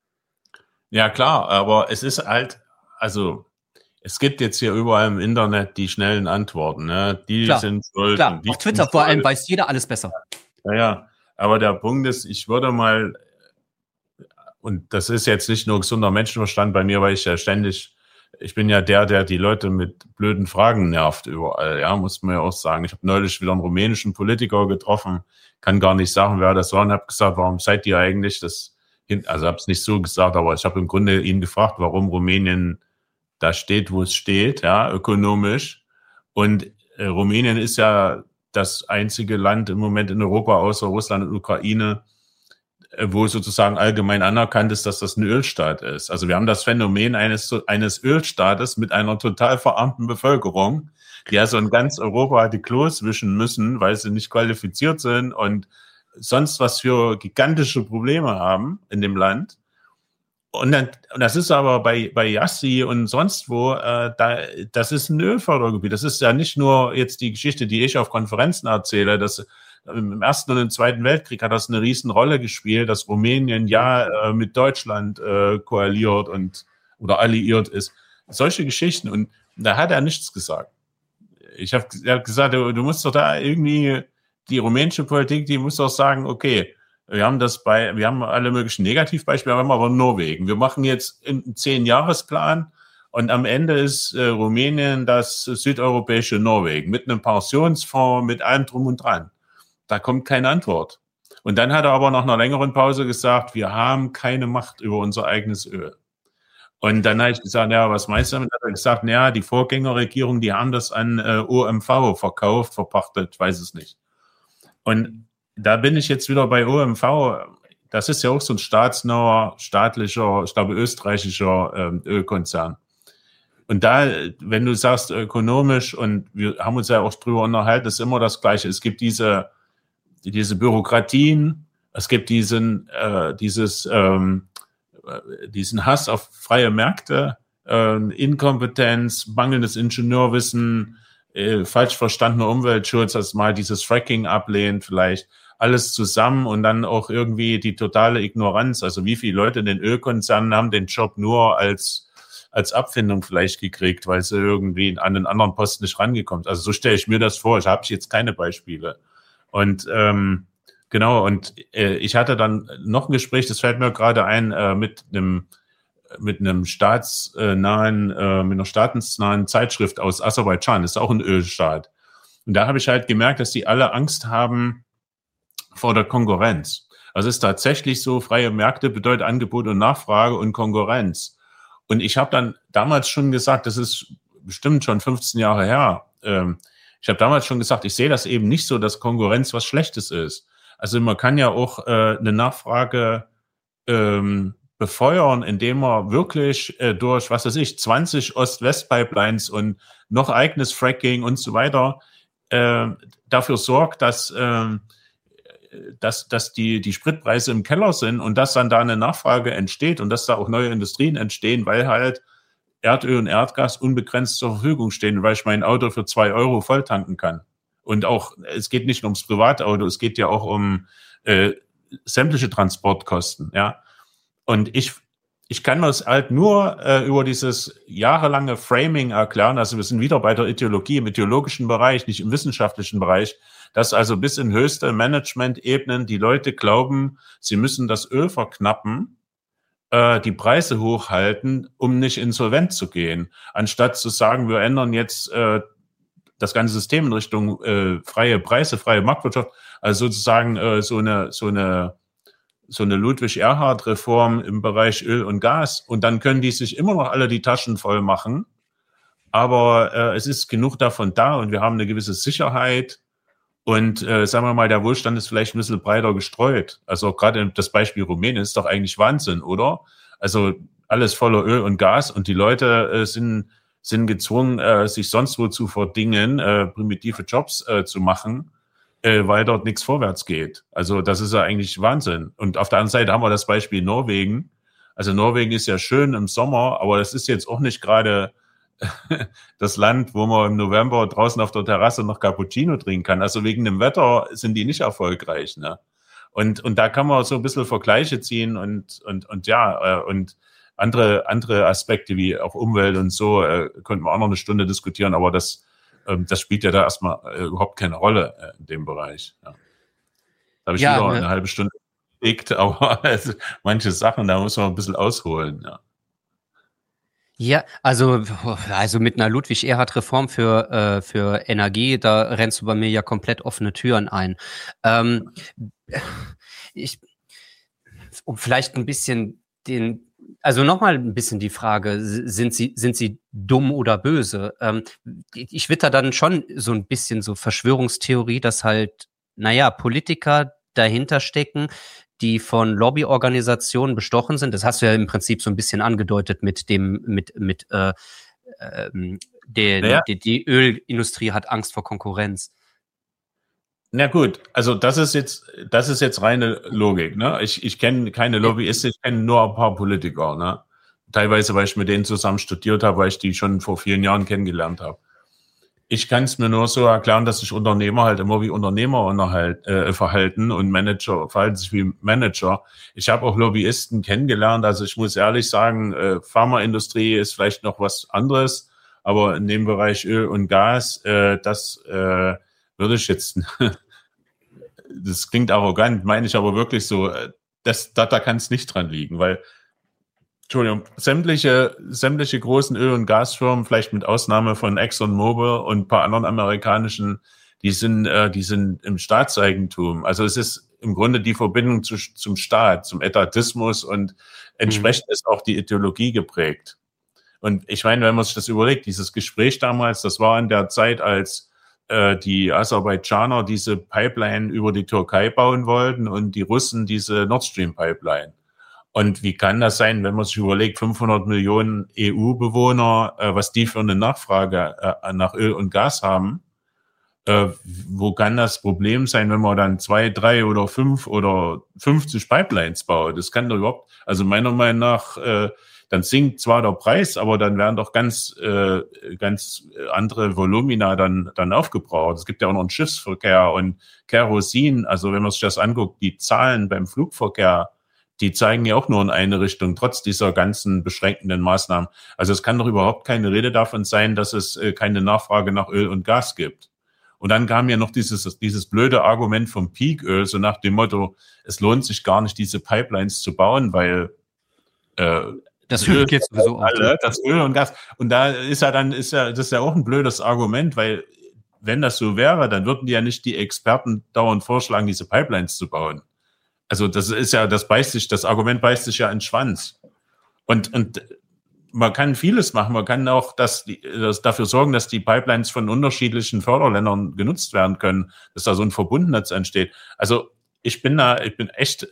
Ja, klar, aber es ist halt, also es gibt jetzt hier überall im Internet die schnellen Antworten, ne? Die klar, sind schuld. Klar, auf Twitter vor allem weiß jeder alles besser. Ja, aber der Punkt ist, ich würde mal, und das ist jetzt nicht nur gesunder Menschenverstand bei mir, weil ich bin ja der die Leute mit blöden Fragen nervt überall, ja, muss man ja auch sagen. Ich habe neulich wieder einen rumänischen Politiker getroffen, kann gar nicht sagen, wer das war, und habe gesagt, warum seid ihr eigentlich also habe es nicht so gesagt, aber ich habe im Grunde ihn gefragt, warum Rumänien da steht, wo es steht, ja, ökonomisch. Und Rumänien ist ja das einzige Land im Moment in Europa außer Russland und Ukraine, wo sozusagen allgemein anerkannt ist, dass das ein Ölstaat ist. Also wir haben das Phänomen eines Ölstaates mit einer total verarmten Bevölkerung, die also in ganz Europa die Klos wischen müssen, weil sie nicht qualifiziert sind und sonst was für gigantische Probleme haben in dem Land. Und das ist aber bei Yassi und sonst wo, das ist ein Ölfördergebiet. Das ist ja nicht nur jetzt die Geschichte, die ich auf Konferenzen erzähle, dass im Ersten und im Zweiten Weltkrieg hat das eine riesen Rolle gespielt, dass Rumänien mit Deutschland koaliert oder alliiert ist. solche Geschichten. Und da hat er nichts gesagt. Er hat gesagt, du musst doch da irgendwie, die rumänische Politik, die muss doch sagen, okay, wir haben alle möglichen Negativbeispiele, wir haben aber Norwegen. Wir machen jetzt einen 10-Jahres-Plan und am Ende ist Rumänien das südeuropäische Norwegen mit einem Pensionsfonds, mit allem drum und dran. Da kommt keine Antwort. Und dann hat er aber nach einer längeren Pause gesagt, wir haben keine Macht über unser eigenes Öl. Und dann habe ich gesagt, ja, was meinst du damit? Hat er gesagt, ja, die Vorgängerregierung, die haben das an OMV verkauft, verpachtet, weiß es nicht. Und da bin ich jetzt wieder bei OMV. Das ist ja auch so ein staatsnaher, staatlicher, ich glaube österreichischer Ölkonzern. Und da, wenn du sagst ökonomisch, und wir haben uns ja auch drüber unterhalten, ist immer das Gleiche. Es gibt diese Bürokratien, es gibt diesen Hass auf freie Märkte, Inkompetenz, mangelndes Ingenieurwissen, falsch verstandener Umweltschutz, dass mal dieses Fracking ablehnt, vielleicht alles zusammen und dann auch irgendwie die totale Ignoranz. Also wie viele Leute in den Ölkonzernen haben den Job nur als Abfindung vielleicht gekriegt, weil sie irgendwie an den anderen Posten nicht rangekommen sind. Also so stelle ich mir das vor. Ich habe jetzt keine Beispiele. Und genau, und ich hatte dann noch ein Gespräch, das fällt mir gerade ein, mit einer staatsnahen Zeitschrift aus Aserbaidschan, das ist auch ein Ölstaat. Und da habe ich halt gemerkt, dass die alle Angst haben vor der Konkurrenz. Also es ist tatsächlich so, freie Märkte bedeutet Angebot und Nachfrage und Konkurrenz. Und ich habe dann damals schon gesagt, das ist bestimmt schon 15 Jahre her, ich habe damals schon gesagt, ich sehe das eben nicht so, dass Konkurrenz was Schlechtes ist. Also man kann ja auch eine Nachfrage befeuern, indem man wirklich durch, 20 Ost-West-Pipelines und noch eigenes Fracking und so weiter dafür sorgt, dass die Spritpreise im Keller sind und dass dann da eine Nachfrage entsteht und dass da auch neue Industrien entstehen, weil halt Erdöl und Erdgas unbegrenzt zur Verfügung stehen, weil ich mein Auto für 2 Euro voll tanken kann. Und auch, es geht nicht nur ums Privatauto, es geht ja auch um sämtliche Transportkosten, ja. Und ich kann das halt nur über dieses jahrelange Framing erklären, also wir sind wieder bei der Ideologie, im ideologischen Bereich, nicht im wissenschaftlichen Bereich, dass also bis in höchste Management-Ebenen die Leute glauben, sie müssen das Öl verknappen, die Preise hochhalten, um nicht insolvent zu gehen, anstatt zu sagen, wir ändern jetzt das ganze System in Richtung freie Preise, freie Marktwirtschaft, also sozusagen so eine Ludwig-Erhard-Reform im Bereich Öl und Gas. Und dann können die sich immer noch alle die Taschen voll machen. Aber es ist genug davon da und wir haben eine gewisse Sicherheit. Und sagen wir mal, der Wohlstand ist vielleicht ein bisschen breiter gestreut. Also gerade das Beispiel Rumänien ist doch eigentlich Wahnsinn, oder? Also alles voller Öl und Gas und die Leute sind gezwungen, sich sonst wo zu verdingen, primitive Jobs zu machen, weil dort nichts vorwärts geht. Also das ist ja eigentlich Wahnsinn. Und auf der anderen Seite haben wir das Beispiel Norwegen. Also Norwegen ist ja schön im Sommer, aber das ist jetzt auch nicht gerade das Land, wo man im November draußen auf der Terrasse noch Cappuccino trinken kann. Also wegen dem Wetter sind die nicht erfolgreich, ne? Und da kann man so ein bisschen Vergleiche ziehen und andere Aspekte wie auch Umwelt und so könnten wir auch noch eine Stunde diskutieren, aber das spielt ja da erstmal überhaupt keine Rolle in dem Bereich. Ja. Da habe ich wieder eine halbe Stunde gelegt, aber manche Sachen, da muss man ein bisschen ausholen, ja. Ja, also mit einer Ludwig-Erhard-Reform für Energie, da rennst du bei mir ja komplett offene Türen ein. Um vielleicht ein bisschen nochmal ein bisschen die Frage, sind sie dumm oder böse? Ich witter dann schon so ein bisschen so Verschwörungstheorie, dass halt, Politiker dahinter stecken, die von Lobbyorganisationen bestochen sind. Das hast du ja im Prinzip so ein bisschen angedeutet mit die Ölindustrie hat Angst vor Konkurrenz. Na gut, also das ist jetzt reine Logik, ne? Ich kenne keine Lobbyisten, ich kenne nur ein paar Politiker, ne? Teilweise, weil ich mit denen zusammen studiert habe, weil ich die schon vor vielen Jahren kennengelernt habe. Ich kann es mir nur so erklären, dass sich Unternehmer halt immer wie Unternehmer verhalten und Manager verhalten sich wie Manager. Ich habe auch Lobbyisten kennengelernt. Also ich muss ehrlich sagen, Pharmaindustrie ist vielleicht noch was anderes, aber in dem Bereich Öl und Gas, das würde ich jetzt, das klingt arrogant, meine ich aber wirklich so, da kann es nicht dran liegen, weil Entschuldigung, sämtliche großen Öl- und Gasfirmen, vielleicht mit Ausnahme von ExxonMobil und ein paar anderen amerikanischen, die sind im Staatseigentum. Also es ist im Grunde die Verbindung zum Staat, zum Etatismus und entsprechend ist auch die Ideologie geprägt. Und ich meine, wenn man sich das überlegt, dieses Gespräch damals, das war in der Zeit, als die Aserbaidschaner diese Pipeline über die Türkei bauen wollten und die Russen diese Nord Stream Pipeline. Und wie kann das sein, wenn man sich überlegt, 500 Millionen EU-Bewohner, was die für eine Nachfrage nach Öl und Gas haben? Wo kann das Problem sein, wenn man dann 2, 3 oder 5 oder 50 Pipelines baut? Das kann doch überhaupt, also meiner Meinung nach, dann sinkt zwar der Preis, aber dann werden doch ganz andere Volumina dann aufgebraucht. Es gibt ja auch noch einen Schiffsverkehr und Kerosin. Also wenn man sich das anguckt, die Zahlen beim Flugverkehr, die zeigen ja auch nur in eine Richtung, trotz dieser ganzen beschränkenden Maßnahmen. Also es kann doch überhaupt keine Rede davon sein, dass es keine Nachfrage nach Öl und Gas gibt. Und dann kam ja noch dieses blöde Argument vom Peaköl, so nach dem Motto, es lohnt sich gar nicht, diese Pipelines zu bauen, weil das Öl geht sowieso auch. Das Öl und Gas. Und da ist das ja auch ein blödes Argument, weil wenn das so wäre, dann würden die ja nicht die Experten dauernd vorschlagen, diese Pipelines zu bauen. Also das Argument beißt sich ja in den Schwanz. Und man kann vieles machen. Man kann auch dafür sorgen, dass die Pipelines von unterschiedlichen Förderländern genutzt werden können, dass da so ein Verbundnetz entsteht. Also ich bin echt,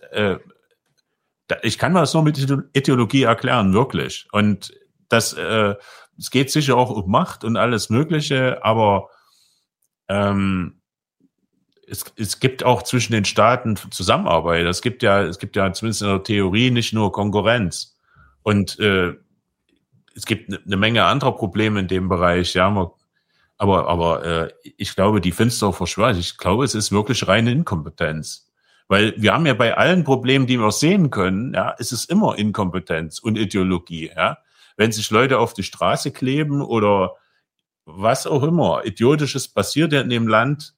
ich kann mir das nur mit Ideologie erklären, wirklich. Und es geht sicher auch um Macht und alles Mögliche, aber es gibt auch zwischen den Staaten Zusammenarbeit. Es gibt ja zumindest in der Theorie nicht nur Konkurrenz. Und es gibt eine Menge anderer Probleme in dem Bereich, ja. Aber ich glaube, die finstere Verschwörung, ich glaube, es ist wirklich reine Inkompetenz. Weil wir haben ja bei allen Problemen, die wir sehen können, ja, es ist immer Inkompetenz und Ideologie, ja. Wenn sich Leute auf die Straße kleben oder was auch immer, Idiotisches passiert ja in dem Land,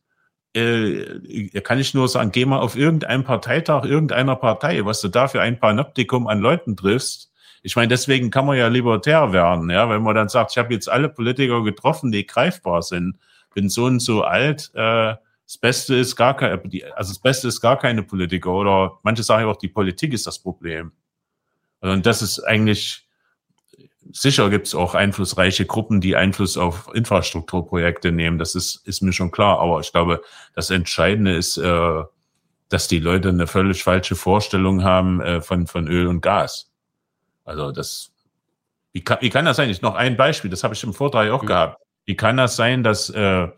kann ich nur sagen, geh mal auf irgendeinen Parteitag irgendeiner Partei, was du da für ein Panoptikum an Leuten triffst. Ich meine, deswegen kann man ja libertär werden, ja, wenn man dann sagt, ich habe jetzt alle Politiker getroffen, die greifbar sind, bin so und so alt, das Beste ist gar keine Politiker, oder manche sagen auch, die Politik ist das Problem. Und das ist eigentlich, sicher gibt es auch einflussreiche Gruppen, die Einfluss auf Infrastrukturprojekte nehmen. Das ist mir schon klar. Aber ich glaube, das Entscheidende ist, dass die Leute eine völlig falsche Vorstellung haben von Öl und Gas. Also wie kann das sein? Noch ein Beispiel, das habe ich im Vortrag auch gehabt. Wie kann das sein, dass an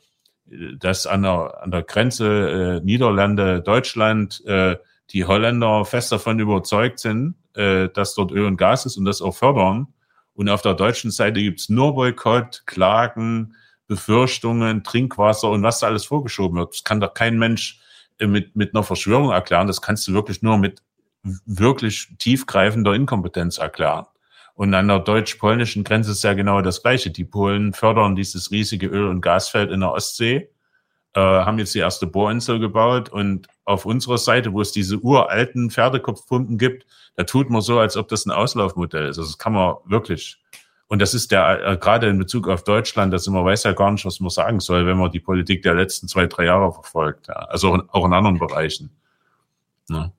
der Grenze Niederlande, Deutschland, die Holländer fest davon überzeugt sind, dass dort Öl und Gas ist und das auch fördern? Und auf der deutschen Seite gibt's nur Boykott, Klagen, Befürchtungen, Trinkwasser und was da alles vorgeschoben wird. Das kann doch kein Mensch mit einer Verschwörung erklären. Das kannst du wirklich nur mit wirklich tiefgreifender Inkompetenz erklären. Und an der deutsch-polnischen Grenze ist ja genau das Gleiche. Die Polen fördern dieses riesige Öl- und Gasfeld in der Ostsee, haben jetzt die erste Bohrinsel gebaut, und auf unserer Seite, wo es diese uralten Pferdekopfpumpen gibt, da tut man so, als ob das ein Auslaufmodell ist. Also das kann man wirklich. Und das ist gerade in Bezug auf Deutschland, man weiß ja gar nicht, was man sagen soll, wenn man die Politik der letzten 2, 3 Jahre verfolgt. Ja. Also auch in anderen Bereichen. Ja.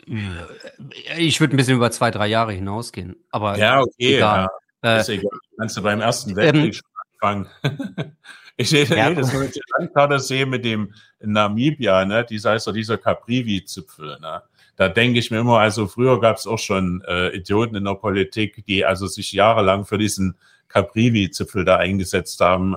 Ich würde ein bisschen über 2, 3 Jahre hinausgehen. Aber ja, okay. egal. Ja. Ist egal. Kannst du beim Ersten Weltkrieg schon anfangen. Ich sehe das mit der Landkarte sehe mit dem Namibia, ne, dieser Caprivi-Zipfel, ne. Da denke ich mir immer, also früher gab es auch schon Idioten in der Politik, die also sich jahrelang für diesen Caprivi-Zipfel da eingesetzt haben,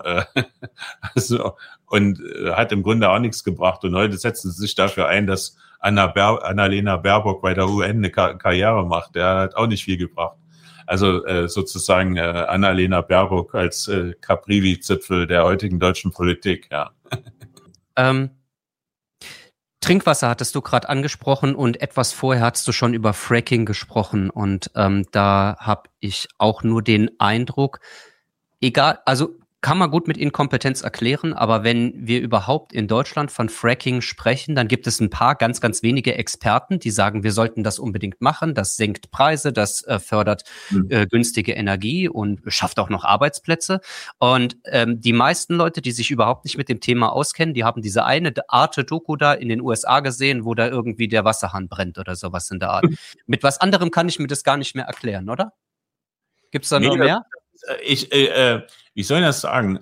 und hat im Grunde auch nichts gebracht. Und heute setzen sie sich dafür ein, dass Annalena Baerbock bei der UN eine Karriere macht. Der hat auch nicht viel gebracht. Also sozusagen Annalena Baerbock als Caprivi-Zipfel der heutigen deutschen Politik, ja. Trinkwasser hattest du gerade angesprochen und etwas vorher hattest du schon über Fracking gesprochen und da habe ich auch nur den Eindruck, egal, also kann man gut mit Inkompetenz erklären, aber wenn wir überhaupt in Deutschland von Fracking sprechen, dann gibt es ein paar ganz, ganz wenige Experten, die sagen, wir sollten das unbedingt machen, das senkt Preise, das fördert günstige Energie und schafft auch noch Arbeitsplätze. Und die meisten Leute, die sich überhaupt nicht mit dem Thema auskennen, die haben diese eine Arte-Doku da in den USA gesehen, wo da irgendwie der Wasserhahn brennt oder sowas in der Art. Mit was anderem kann ich mir das gar nicht mehr erklären, oder? Gibt's da noch mehr? Wie soll ich das sagen?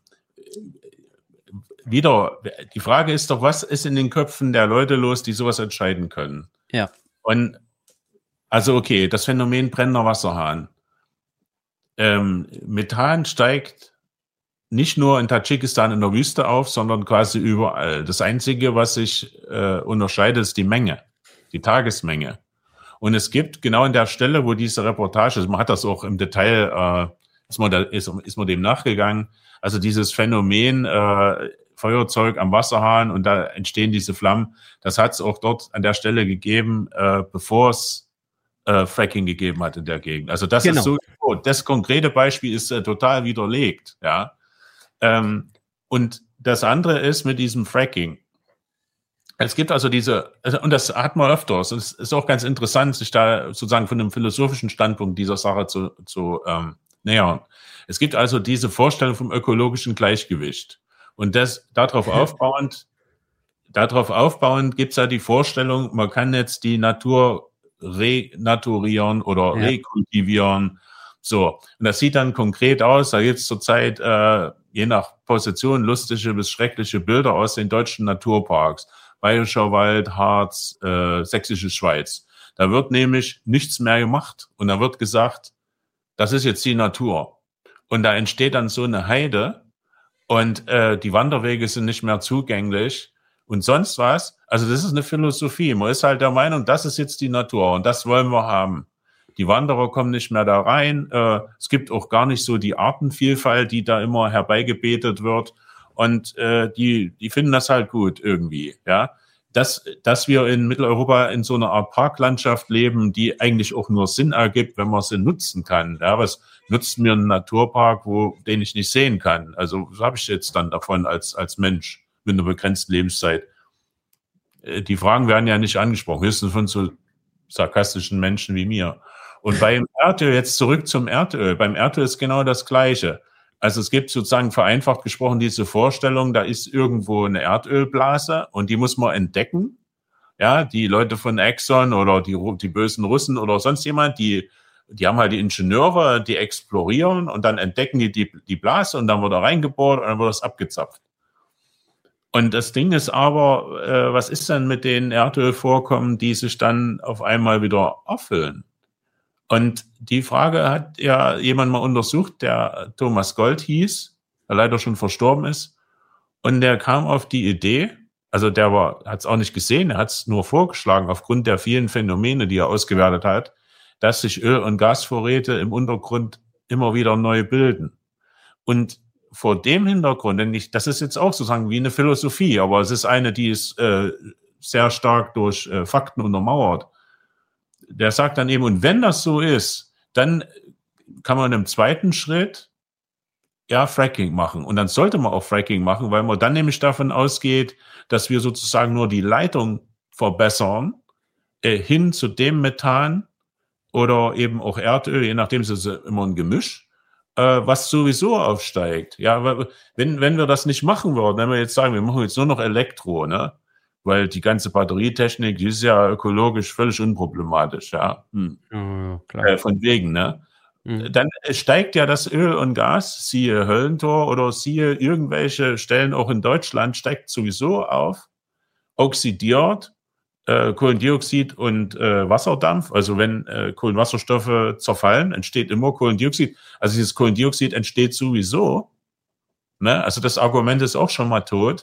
Wieder, die Frage ist doch, was ist in den Köpfen der Leute los, die sowas entscheiden können? Ja. Und also okay, das Phänomen brennender Wasserhahn. Methan steigt nicht nur in Tadschikistan in der Wüste auf, sondern quasi überall. Das Einzige, was sich unterscheidet, ist die Menge, die Tagesmenge. Und es gibt genau an der Stelle, wo diese Reportage, man hat das auch im Detail, ist man dem nachgegangen, also dieses Phänomen Feuerzeug am Wasserhahn und da entstehen diese Flammen, das hat es auch dort an der Stelle gegeben, bevor es Fracking gegeben hat in der Gegend. Also das ist so, das konkrete Beispiel ist total widerlegt, ja. Und das andere ist mit diesem Fracking. Es gibt also und das hat man öfters, es ist auch ganz interessant, sich da sozusagen von einem philosophischen Standpunkt dieser Sache zu nähern. Es gibt also diese Vorstellung vom ökologischen Gleichgewicht. Und darauf aufbauend gibt es ja die Vorstellung, man kann jetzt die Natur renaturieren oder rekultivieren. So. Und das sieht dann konkret aus, da gibt es zurzeit je nach Position lustige bis schreckliche Bilder aus den deutschen Naturparks. Bayerischer Wald, Harz, Sächsische Schweiz. Da wird nämlich nichts mehr gemacht. Und da wird gesagt, das ist jetzt die Natur. Und da entsteht dann so eine Heide und die Wanderwege sind nicht mehr zugänglich und sonst was. Also das ist eine Philosophie. Man ist halt der Meinung, das ist jetzt die Natur und das wollen wir haben. Die Wanderer kommen nicht mehr da rein. Es gibt auch gar nicht so die Artenvielfalt, die da immer herbeigebetet wird. Und die finden das halt gut irgendwie, ja. Dass wir in Mitteleuropa in so einer Art Parklandschaft leben, die eigentlich auch nur Sinn ergibt, wenn man sie nutzen kann. Ja, was nutzt mir ein Naturpark, den ich nicht sehen kann? Also was habe ich jetzt dann davon als Mensch mit einer begrenzten Lebenszeit? Die Fragen werden ja nicht angesprochen, höchstens von so sarkastischen Menschen wie mir. Und beim Erdöl, jetzt zurück zum Erdöl. Beim Erdöl ist genau das Gleiche. Also es gibt sozusagen vereinfacht gesprochen diese Vorstellung, da ist irgendwo eine Erdölblase und die muss man entdecken. Ja, die Leute von Exxon oder die bösen Russen oder sonst jemand, die haben halt die Ingenieure, die explorieren und dann entdecken die Blase und dann wird da reingebohrt und dann wird das abgezapft. Und das Ding ist aber, was ist denn mit den Erdölvorkommen, die sich dann auf einmal wieder auffüllen? Und die Frage hat ja jemand mal untersucht, der Thomas Gold hieß, der leider schon verstorben ist. Und der kam auf die Idee, also hat es auch nicht gesehen, er hat es nur vorgeschlagen, aufgrund der vielen Phänomene, die er ausgewertet hat, dass sich Öl- und Gasvorräte im Untergrund immer wieder neu bilden. Und vor dem Hintergrund, denn das ist jetzt auch sozusagen wie eine Philosophie, aber es ist eine, die ist sehr stark durch Fakten untermauert. Der sagt dann eben, und wenn das so ist, dann kann man im zweiten Schritt Fracking machen. Und dann sollte man auch Fracking machen, weil man dann nämlich davon ausgeht, dass wir sozusagen nur die Leitung verbessern hin zu dem Methan oder eben auch Erdöl, je nachdem ist es immer ein Gemisch, was sowieso aufsteigt. Ja, wenn wir das nicht machen würden, wenn wir jetzt sagen, wir machen jetzt nur noch Elektro, ne? Weil die ganze Batterietechnik, die ist ja ökologisch völlig unproblematisch, ja. Klar. Von wegen, ne? Dann steigt ja das Öl und Gas, siehe Höllentor oder siehe irgendwelche Stellen auch in Deutschland, steigt sowieso auf, oxidiert, Kohlendioxid und Wasserdampf. Also wenn Kohlenwasserstoffe zerfallen, entsteht immer Kohlendioxid. Also dieses Kohlendioxid entsteht sowieso. Ne? Also das Argument ist auch schon mal tot.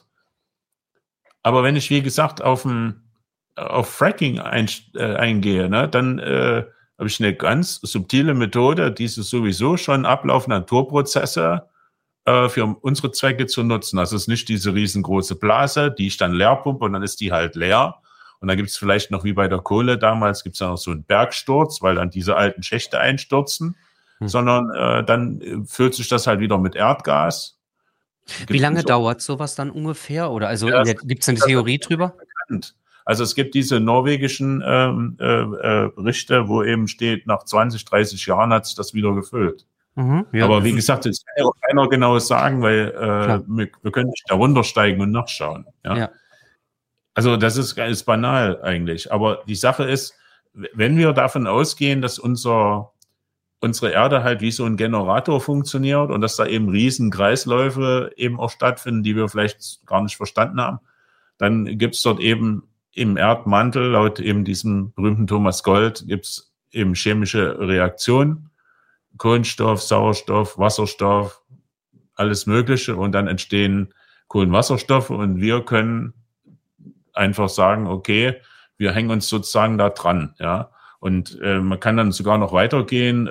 Aber wenn ich, wie gesagt, auf Fracking eingehe, ne, dann habe ich eine ganz subtile Methode, diese sowieso schon ablaufenden Naturprozesse für unsere Zwecke zu nutzen. Also es ist nicht diese riesengroße Blase, die ich dann leer pumpe und dann ist die halt leer. Und dann gibt es vielleicht noch wie bei der Kohle damals, gibt es ja noch so einen Bergsturz, weil dann diese alten Schächte einstürzen, sondern dann füllt sich das halt wieder mit Erdgas. Wie lange dauert sowas dann ungefähr? Oder also Ja, gibt es eine Theorie drüber? Bekannt. Also es gibt diese norwegischen Berichte, wo eben steht, nach 20, 30 Jahren hat sich das wieder gefüllt. Ja. Aber wie gesagt, das kann ja auch keiner genau sagen, weil wir können nicht darunter steigen und nachschauen. Ja? Also das ist banal eigentlich. Aber die Sache ist, wenn wir davon ausgehen, dass unsere Erde halt wie so ein Generator funktioniert und dass da eben riesen Kreisläufe eben auch stattfinden, die wir vielleicht gar nicht verstanden haben, dann gibt es dort eben im Erdmantel, laut eben diesem berühmten Thomas Gold, gibt es eben chemische Reaktionen, Kohlenstoff, Sauerstoff, Wasserstoff, alles Mögliche und dann entstehen Kohlenwasserstoffe und wir können einfach sagen, okay, wir hängen uns sozusagen da dran, ja. Und man kann dann sogar noch weitergehen.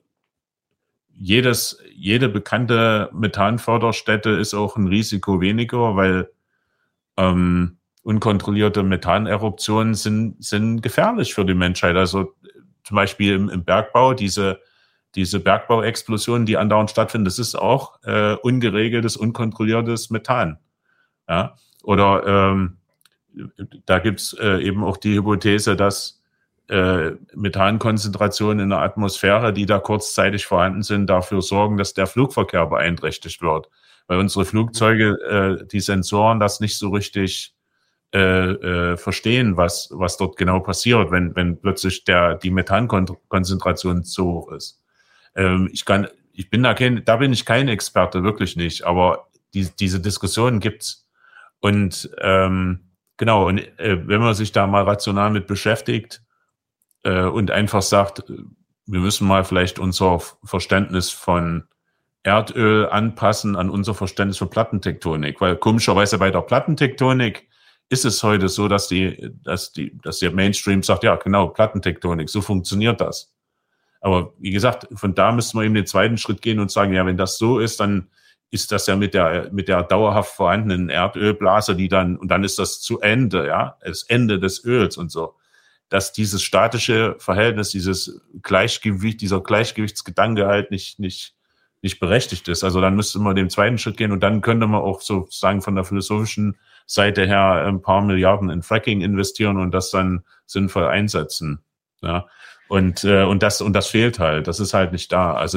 Jede bekannte Methanförderstätte ist auch ein Risiko weniger, weil unkontrollierte Methaneruptionen sind gefährlich für die Menschheit. Also zum Beispiel im Bergbau, diese Bergbauexplosionen, die andauernd stattfinden, das ist auch ungeregeltes, unkontrolliertes Methan. Ja? Oder da gibt's eben auch die Hypothese, dass Methankonzentrationen in der Atmosphäre, die da kurzzeitig vorhanden sind, dafür sorgen, dass der Flugverkehr beeinträchtigt wird. Weil unsere Flugzeuge, die Sensoren, das nicht so richtig verstehen, was dort genau passiert, wenn plötzlich die Methankonzentration zu hoch ist. Da bin ich kein Experte, wirklich nicht, aber diese Diskussionen gibt's. Und genau, und wenn man sich da mal rational mit beschäftigt und einfach sagt, wir müssen mal vielleicht unser Verständnis von Erdöl anpassen an unser Verständnis von Plattentektonik, weil komischerweise bei der Plattentektonik ist es heute so, dass der Mainstream sagt, ja genau, Plattentektonik, so funktioniert das. Aber wie gesagt, von da müssen wir eben den zweiten Schritt gehen und sagen, ja, wenn das so ist, dann ist das ja mit der dauerhaft vorhandenen Erdölblase, und dann ist das zu Ende, ja, das Ende des Öls und so. Dass dieses statische Verhältnis, dieser Gleichgewichtsgedanke halt nicht berechtigt ist. Also dann müsste man den zweiten Schritt gehen und dann könnte man auch sozusagen von der philosophischen Seite her ein paar Milliarden in Fracking investieren und das dann sinnvoll einsetzen. Ja. Und das fehlt halt. Das ist halt nicht da. Also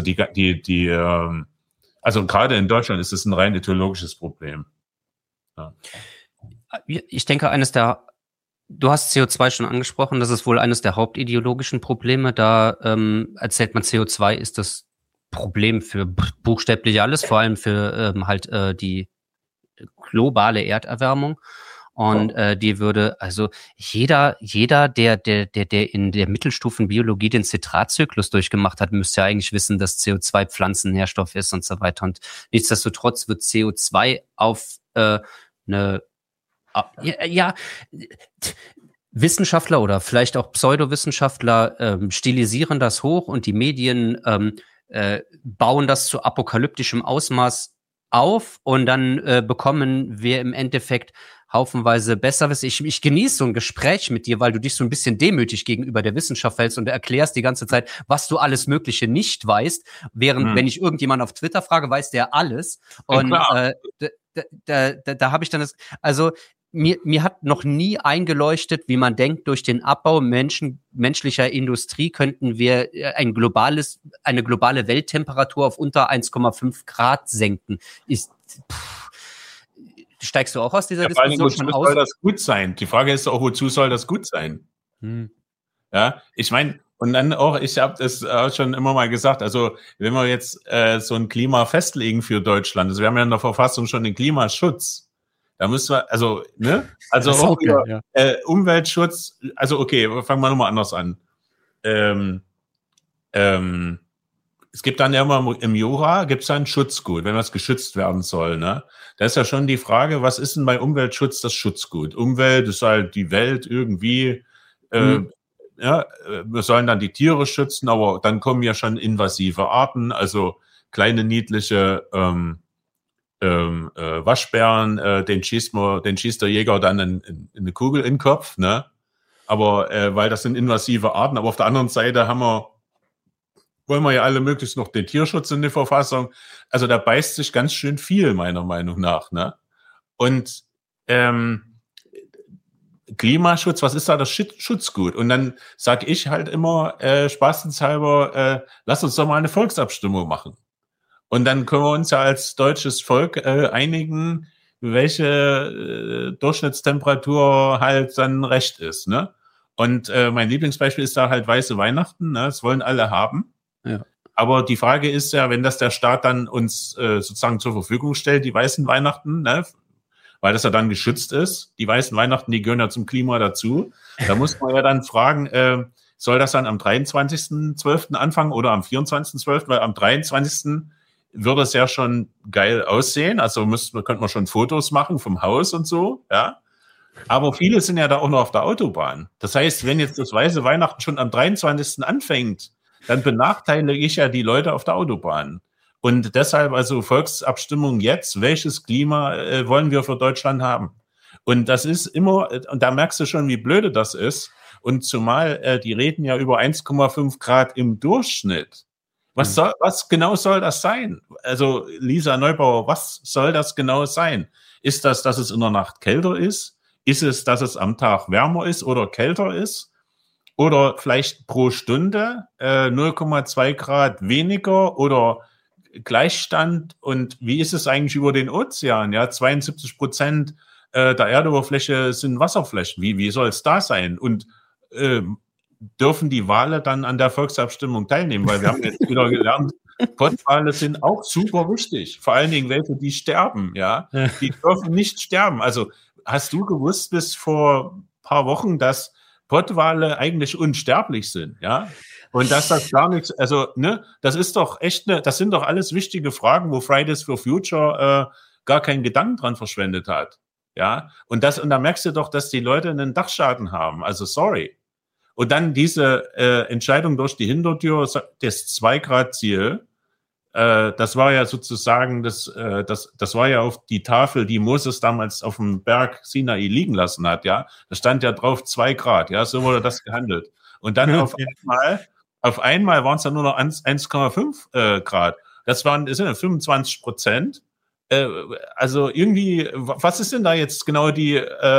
also gerade in Deutschland ist es ein rein ideologisches Problem. Ja. Ich denke, du hast CO2 schon angesprochen, das ist wohl eines der hauptideologischen Probleme. Da erzählt man, CO2 ist das Problem für buchstäblich alles, vor allem für die globale Erderwärmung. Und die würde, also jeder, der in der Mittelstufenbiologie den Zitratzyklus durchgemacht hat, müsste ja eigentlich wissen, dass CO2 Pflanzennährstoff ist und so weiter. Und nichtsdestotrotz wird CO2 auf Wissenschaftler oder vielleicht auch Pseudowissenschaftler stilisieren das hoch und die Medien bauen das zu apokalyptischem Ausmaß auf und dann bekommen wir im Endeffekt haufenweise Besserwisser. Ich genieße so ein Gespräch mit dir, weil du dich so ein bisschen demütig gegenüber der Wissenschaft hältst und erklärst die ganze Zeit, was du alles Mögliche nicht weißt, während wenn ich irgendjemand auf Twitter frage, weiß der alles. Und da habe ich dann also mir hat noch nie eingeleuchtet, wie man denkt, durch den Abbau menschlicher Industrie könnten wir eine globale Welttemperatur auf unter 1,5 Grad senken. Steigst du auch aus dieser Diskussion schon aus? Wozu soll das gut sein? Die Frage ist auch, wozu soll das gut sein? Ja, ich meine, und dann auch, ich habe das schon immer mal gesagt, also wenn wir jetzt so ein Klima festlegen für Deutschland, also wir haben ja in der Verfassung schon den Klimaschutz, da müssen wir, also auch okay, Umweltschutz, also okay, fangen wir nochmal anders an. Es gibt dann ja immer im Jura, gibt es da ein Schutzgut, wenn was geschützt werden soll, ne? Da ist ja schon die Frage, was ist denn bei Umweltschutz das Schutzgut? Umwelt ist halt die Welt irgendwie, ja, wir sollen dann die Tiere schützen, aber dann kommen ja schon invasive Arten, also kleine niedliche Waschbären, den schießt der Jäger dann in eine Kugel in den Kopf, ne? Aber weil das sind invasive Arten, aber auf der anderen Seite wollen wir ja alle möglichst noch den Tierschutz in die Verfassung. Also da beißt sich ganz schön viel, meiner Meinung nach, ne? Und Klimaschutz, was ist da das Schutzgut? Und dann sage ich halt immer, spaßenshalber, lass uns doch mal eine Volksabstimmung machen. Und dann können wir uns ja als deutsches Volk einigen, welche Durchschnittstemperatur halt dann recht ist, ne? Und mein Lieblingsbeispiel ist da halt weiße Weihnachten, ne? Das wollen alle haben. Ja. Aber die Frage ist ja, wenn das der Staat dann uns sozusagen zur Verfügung stellt, die weißen Weihnachten, ne? Weil das ja dann geschützt ist. Die weißen Weihnachten, die gehören ja zum Klima dazu. Da muss man ja dann fragen, soll das dann am 23.12. anfangen oder am 24.12., weil am 23. würde es ja schon geil aussehen. Also könnte man schon Fotos machen vom Haus und so, ja. Aber viele sind ja da auch noch auf der Autobahn. Das heißt, wenn jetzt das weiße Weihnachten schon am 23. anfängt, dann benachteilige ich ja die Leute auf der Autobahn. Und deshalb also Volksabstimmung jetzt, welches Klima wollen wir für Deutschland haben? Und das ist immer, und da merkst du schon, wie blöde das ist. Und zumal die reden ja über 1,5 Grad im Durchschnitt. Was genau soll das sein? Also Lisa Neubauer, was soll das genau sein? Ist das, dass es in der Nacht kälter ist? Ist es, dass es am Tag wärmer ist oder kälter ist? Oder vielleicht pro Stunde 0,2 Grad weniger oder Gleichstand? Und wie ist es eigentlich über den Ozean? Ja, 72% der Erdoberfläche sind Wasserflächen. Wie soll es da sein? Und dürfen die Wale dann an der Volksabstimmung teilnehmen? Weil wir haben jetzt wieder gelernt, Pottwale sind auch super wichtig. Vor allen Dingen welche, die sterben. Ja, die dürfen nicht sterben. Also hast du gewusst bis vor ein paar Wochen, dass Pottwale eigentlich unsterblich sind? Ja. Und dass das gar nichts, also, ne, das ist doch echt das sind doch alles wichtige Fragen, wo Fridays for Future gar keinen Gedanken dran verschwendet hat. Ja. Und da merkst du doch, dass die Leute einen Dachschaden haben. Also, sorry. Und dann diese Entscheidung durch die Hintertür, das 2-Grad-Ziel, das war ja sozusagen, das war ja auf die Tafel, die Moses damals auf dem Berg Sinai liegen lassen hat, ja. Da stand ja drauf 2 Grad, ja, so wurde das gehandelt. Und dann auf einmal waren es dann nur noch 1,5 Grad. Das sind ja 25%. Also irgendwie, was ist denn da jetzt genau die,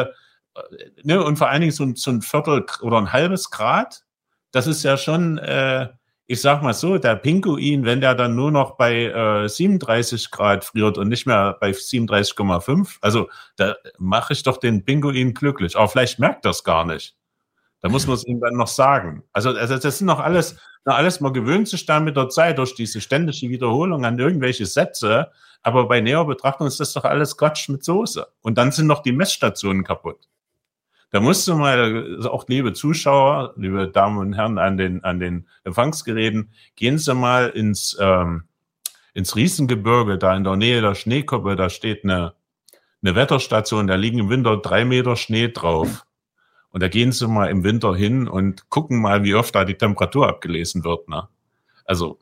ne, und vor allen Dingen so ein Viertel oder ein halbes Grad, das ist ja schon, ich sag mal so, der Pinguin, wenn der dann nur noch bei 37 Grad friert und nicht mehr bei 37,5, also da mache ich doch den Pinguin glücklich. Aber vielleicht merkt das gar nicht. Da muss man es ihm dann noch sagen. Also das sind noch alles, man gewöhnt sich dann mit der Zeit durch diese ständige Wiederholung an irgendwelche Sätze. Aber bei näherer Betrachtung ist das doch alles Quatsch mit Soße. Und dann sind noch die Messstationen kaputt. Da musst du mal, auch liebe Zuschauer, liebe Damen und Herren an den Empfangsgeräten, gehen Sie mal ins Riesengebirge, da in der Nähe der Schneekoppe, da steht eine Wetterstation, da liegen im Winter 3 Meter Schnee drauf. Und da gehen Sie mal im Winter hin und gucken mal, wie oft da die Temperatur abgelesen wird. Ne? Also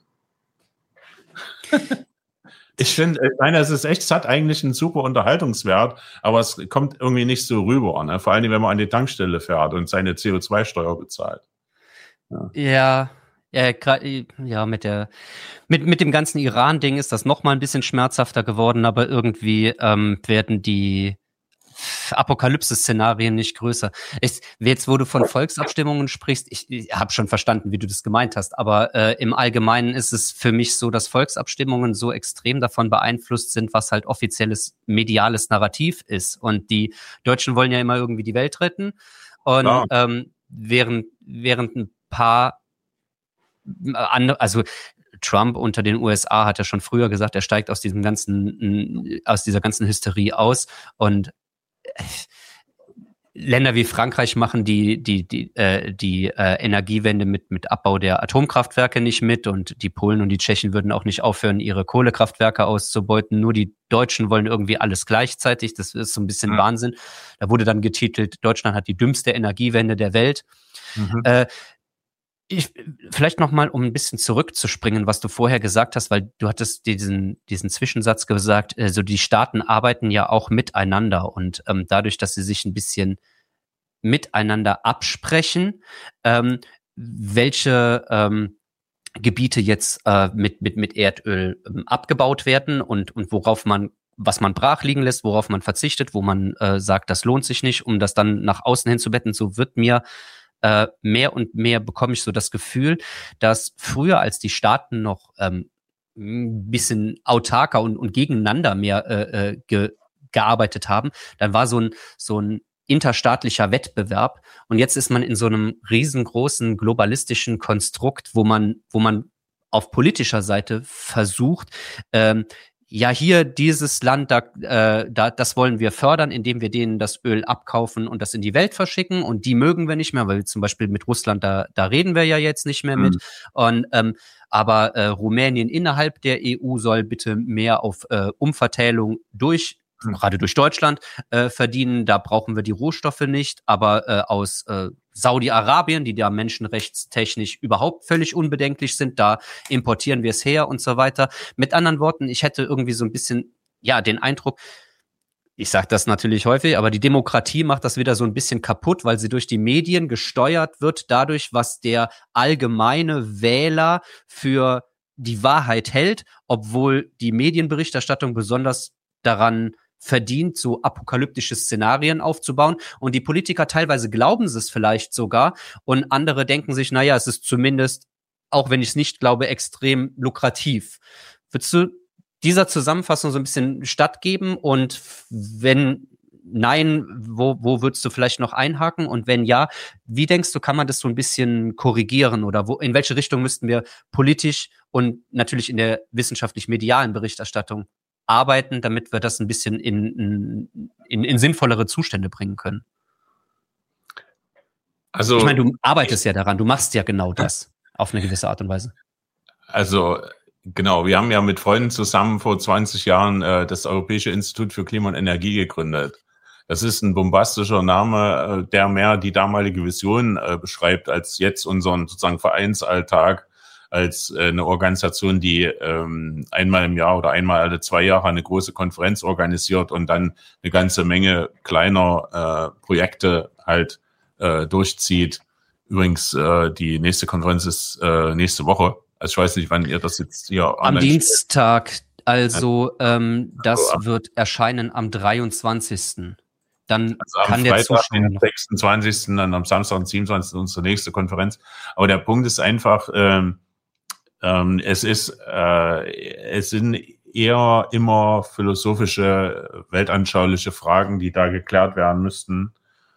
ich finde, es hat eigentlich einen super Unterhaltungswert, aber es kommt irgendwie nicht so rüber. Ne? Vor allem, wenn man an die Tankstelle fährt und seine CO2-Steuer bezahlt. Ja, mit dem ganzen Iran-Ding ist das noch mal ein bisschen schmerzhafter geworden, aber irgendwie werden die Apokalypse-Szenarien nicht größer. Jetzt, wo du von Volksabstimmungen sprichst, ich habe schon verstanden, wie du das gemeint hast, aber im Allgemeinen ist es für mich so, dass Volksabstimmungen so extrem davon beeinflusst sind, was halt offizielles mediales Narrativ ist. Und die Deutschen wollen ja immer irgendwie die Welt retten. Und während ein paar andere, also Trump unter den USA hat ja schon früher gesagt, er steigt aus dieser ganzen Hysterie aus. Und Länder wie Frankreich machen die Energiewende mit Abbau der Atomkraftwerke nicht mit, und die Polen und die Tschechen würden auch nicht aufhören, ihre Kohlekraftwerke auszubeuten. Nur die Deutschen wollen irgendwie alles gleichzeitig. Das ist so ein bisschen Wahnsinn. Da wurde dann getitelt, Deutschland hat die dümmste Energiewende der Welt. Vielleicht noch mal, um ein bisschen zurückzuspringen, was du vorher gesagt hast, weil du hattest diesen Zwischensatz gesagt, so die Staaten arbeiten ja auch miteinander, und dadurch, dass sie sich ein bisschen miteinander absprechen, welche Gebiete jetzt mit Erdöl abgebaut werden und was man brach liegen lässt, worauf man verzichtet, wo man sagt, das lohnt sich nicht, um das dann nach außen hin zu betten, so wird mir mehr und mehr bekomme ich so das Gefühl, dass früher, als die Staaten noch ein bisschen autarker und gegeneinander mehr gearbeitet haben, dann war so ein interstaatlicher Wettbewerb, und jetzt ist man in so einem riesengroßen globalistischen Konstrukt, wo man auf politischer Seite versucht, ja, hier dieses Land, das wollen wir fördern, indem wir denen das Öl abkaufen und das in die Welt verschicken, und die mögen wir nicht mehr, weil zum Beispiel mit Russland, da reden wir ja jetzt nicht mehr mit. Und aber Rumänien innerhalb der EU soll bitte mehr auf Umverteilung gerade durch Deutschland verdienen. Da brauchen wir die Rohstoffe nicht, aber aus Saudi-Arabien, die da menschenrechtstechnisch überhaupt völlig unbedenklich sind, da importieren wir es her und so weiter. Mit anderen Worten, ich hätte irgendwie so ein bisschen, ja, den Eindruck, ich sage das natürlich häufig, aber die Demokratie macht das wieder so ein bisschen kaputt, weil sie durch die Medien gesteuert wird, dadurch, was der allgemeine Wähler für die Wahrheit hält, obwohl die Medienberichterstattung besonders daran verdient, so apokalyptische Szenarien aufzubauen, und die Politiker teilweise glauben es vielleicht sogar, und andere denken sich, naja, es ist zumindest, auch wenn ich es nicht glaube, extrem lukrativ. Würdest du dieser Zusammenfassung so ein bisschen stattgeben, und wenn nein, wo würdest du vielleicht noch einhaken, und wenn ja, wie denkst du, kann man das so ein bisschen korrigieren, oder in welche Richtung müssten wir politisch und natürlich in der wissenschaftlich-medialen Berichterstattung arbeiten, damit wir das ein bisschen in sinnvollere Zustände bringen können? Also, ich meine, du arbeitest ja daran, du machst ja genau das auf eine gewisse Art und Weise. Also genau, wir haben ja mit Freunden zusammen vor 20 Jahren das Europäische Institut für Klima und Energie gegründet. Das ist ein bombastischer Name, der mehr die damalige Vision beschreibt, als jetzt unseren sozusagen Vereinsalltag, als eine Organisation, die einmal im Jahr oder einmal alle 2 Jahre eine große Konferenz organisiert und dann eine ganze Menge kleiner Projekte halt durchzieht. Übrigens, die nächste Konferenz ist nächste Woche. Also ich weiß nicht, wann ihr das jetzt hier am Dienstag, also das wird erscheinen am 23. Dann also kann der Zuschauer am 26. dann am Samstag und 27. unsere nächste Konferenz. Aber der Punkt ist einfach, es sind eher immer philosophische, weltanschauliche Fragen, die da geklärt werden müssten,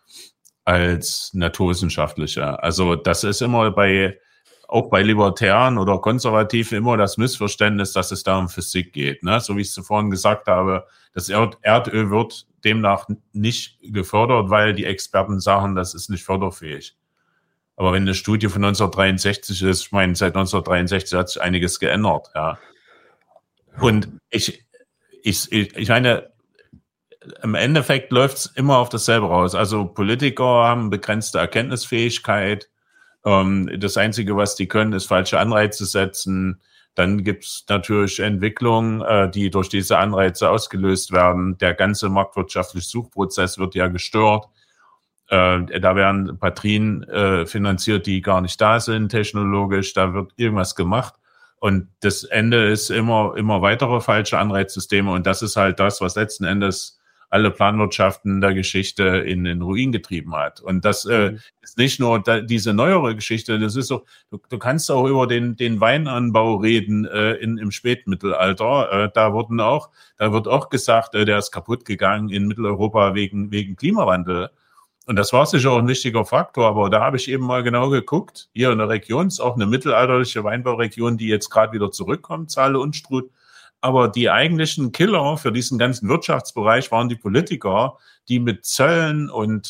als naturwissenschaftliche. Also das ist immer auch bei Libertären oder Konservativen immer das Missverständnis, dass es da um Physik geht. Ne? So wie ich es vorhin gesagt habe, das Erdöl wird demnach nicht gefördert, weil die Experten sagen, das ist nicht förderfähig. Aber wenn eine Studie von 1963 ist, ich meine, seit 1963 hat sich einiges geändert, ja. Und ich meine, im Endeffekt läuft es immer auf dasselbe raus. Also Politiker haben begrenzte Erkenntnisfähigkeit. Das Einzige, was die können, ist falsche Anreize setzen. Dann gibt es natürlich Entwicklungen, die durch diese Anreize ausgelöst werden. Der ganze marktwirtschaftliche Suchprozess wird ja gestört. Da werden Batterien finanziert, die gar nicht da sind, technologisch. Da wird irgendwas gemacht. Und das Ende ist immer weitere falsche Anreizsysteme. Und das ist halt das, was letzten Endes alle Planwirtschaften der Geschichte in den Ruin getrieben hat. Und das ist nicht nur diese neuere Geschichte, das ist so, du kannst auch über den Weinanbau reden im Spätmittelalter. Da wird auch gesagt, der ist kaputt gegangen in Mitteleuropa wegen Klimawandel. Und das war sicher auch ein wichtiger Faktor, aber da habe ich eben mal genau geguckt. Hier in der Region ist auch eine mittelalterliche Weinbauregion, die jetzt gerade wieder zurückkommt, Saale-Unstrut. aber die eigentlichen Killer für diesen ganzen Wirtschaftsbereich waren die Politiker, die mit Zöllen und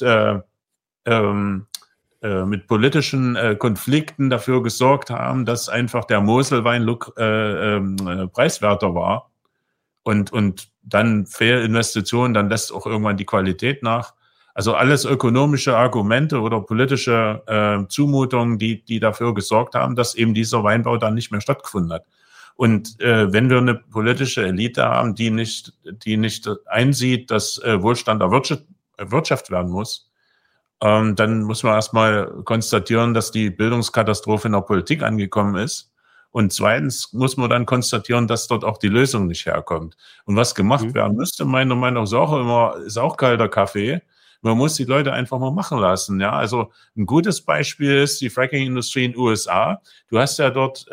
mit politischen Konflikten dafür gesorgt haben, dass einfach der Moselwein preiswerter war. Und dann Fehlinvestitionen, dann lässt auch irgendwann die Qualität nach. Also alles ökonomische Argumente oder politische Zumutungen, die dafür gesorgt haben, dass eben dieser Weinbau dann nicht mehr stattgefunden hat. Und wenn wir eine politische Elite haben, die nicht einsieht, dass Wohlstand erwirtschaftet werden muss, dann muss man erstmal konstatieren, dass die Bildungskatastrophe in der Politik angekommen ist. Und zweitens muss man dann konstatieren, dass dort auch die Lösung nicht herkommt. Und was gemacht werden müsste, meiner Meinung nach, ist auch kalter Kaffee. Man muss die Leute einfach mal machen lassen. Ja, also ein gutes Beispiel ist die Fracking-Industrie in den USA. Du hast ja dort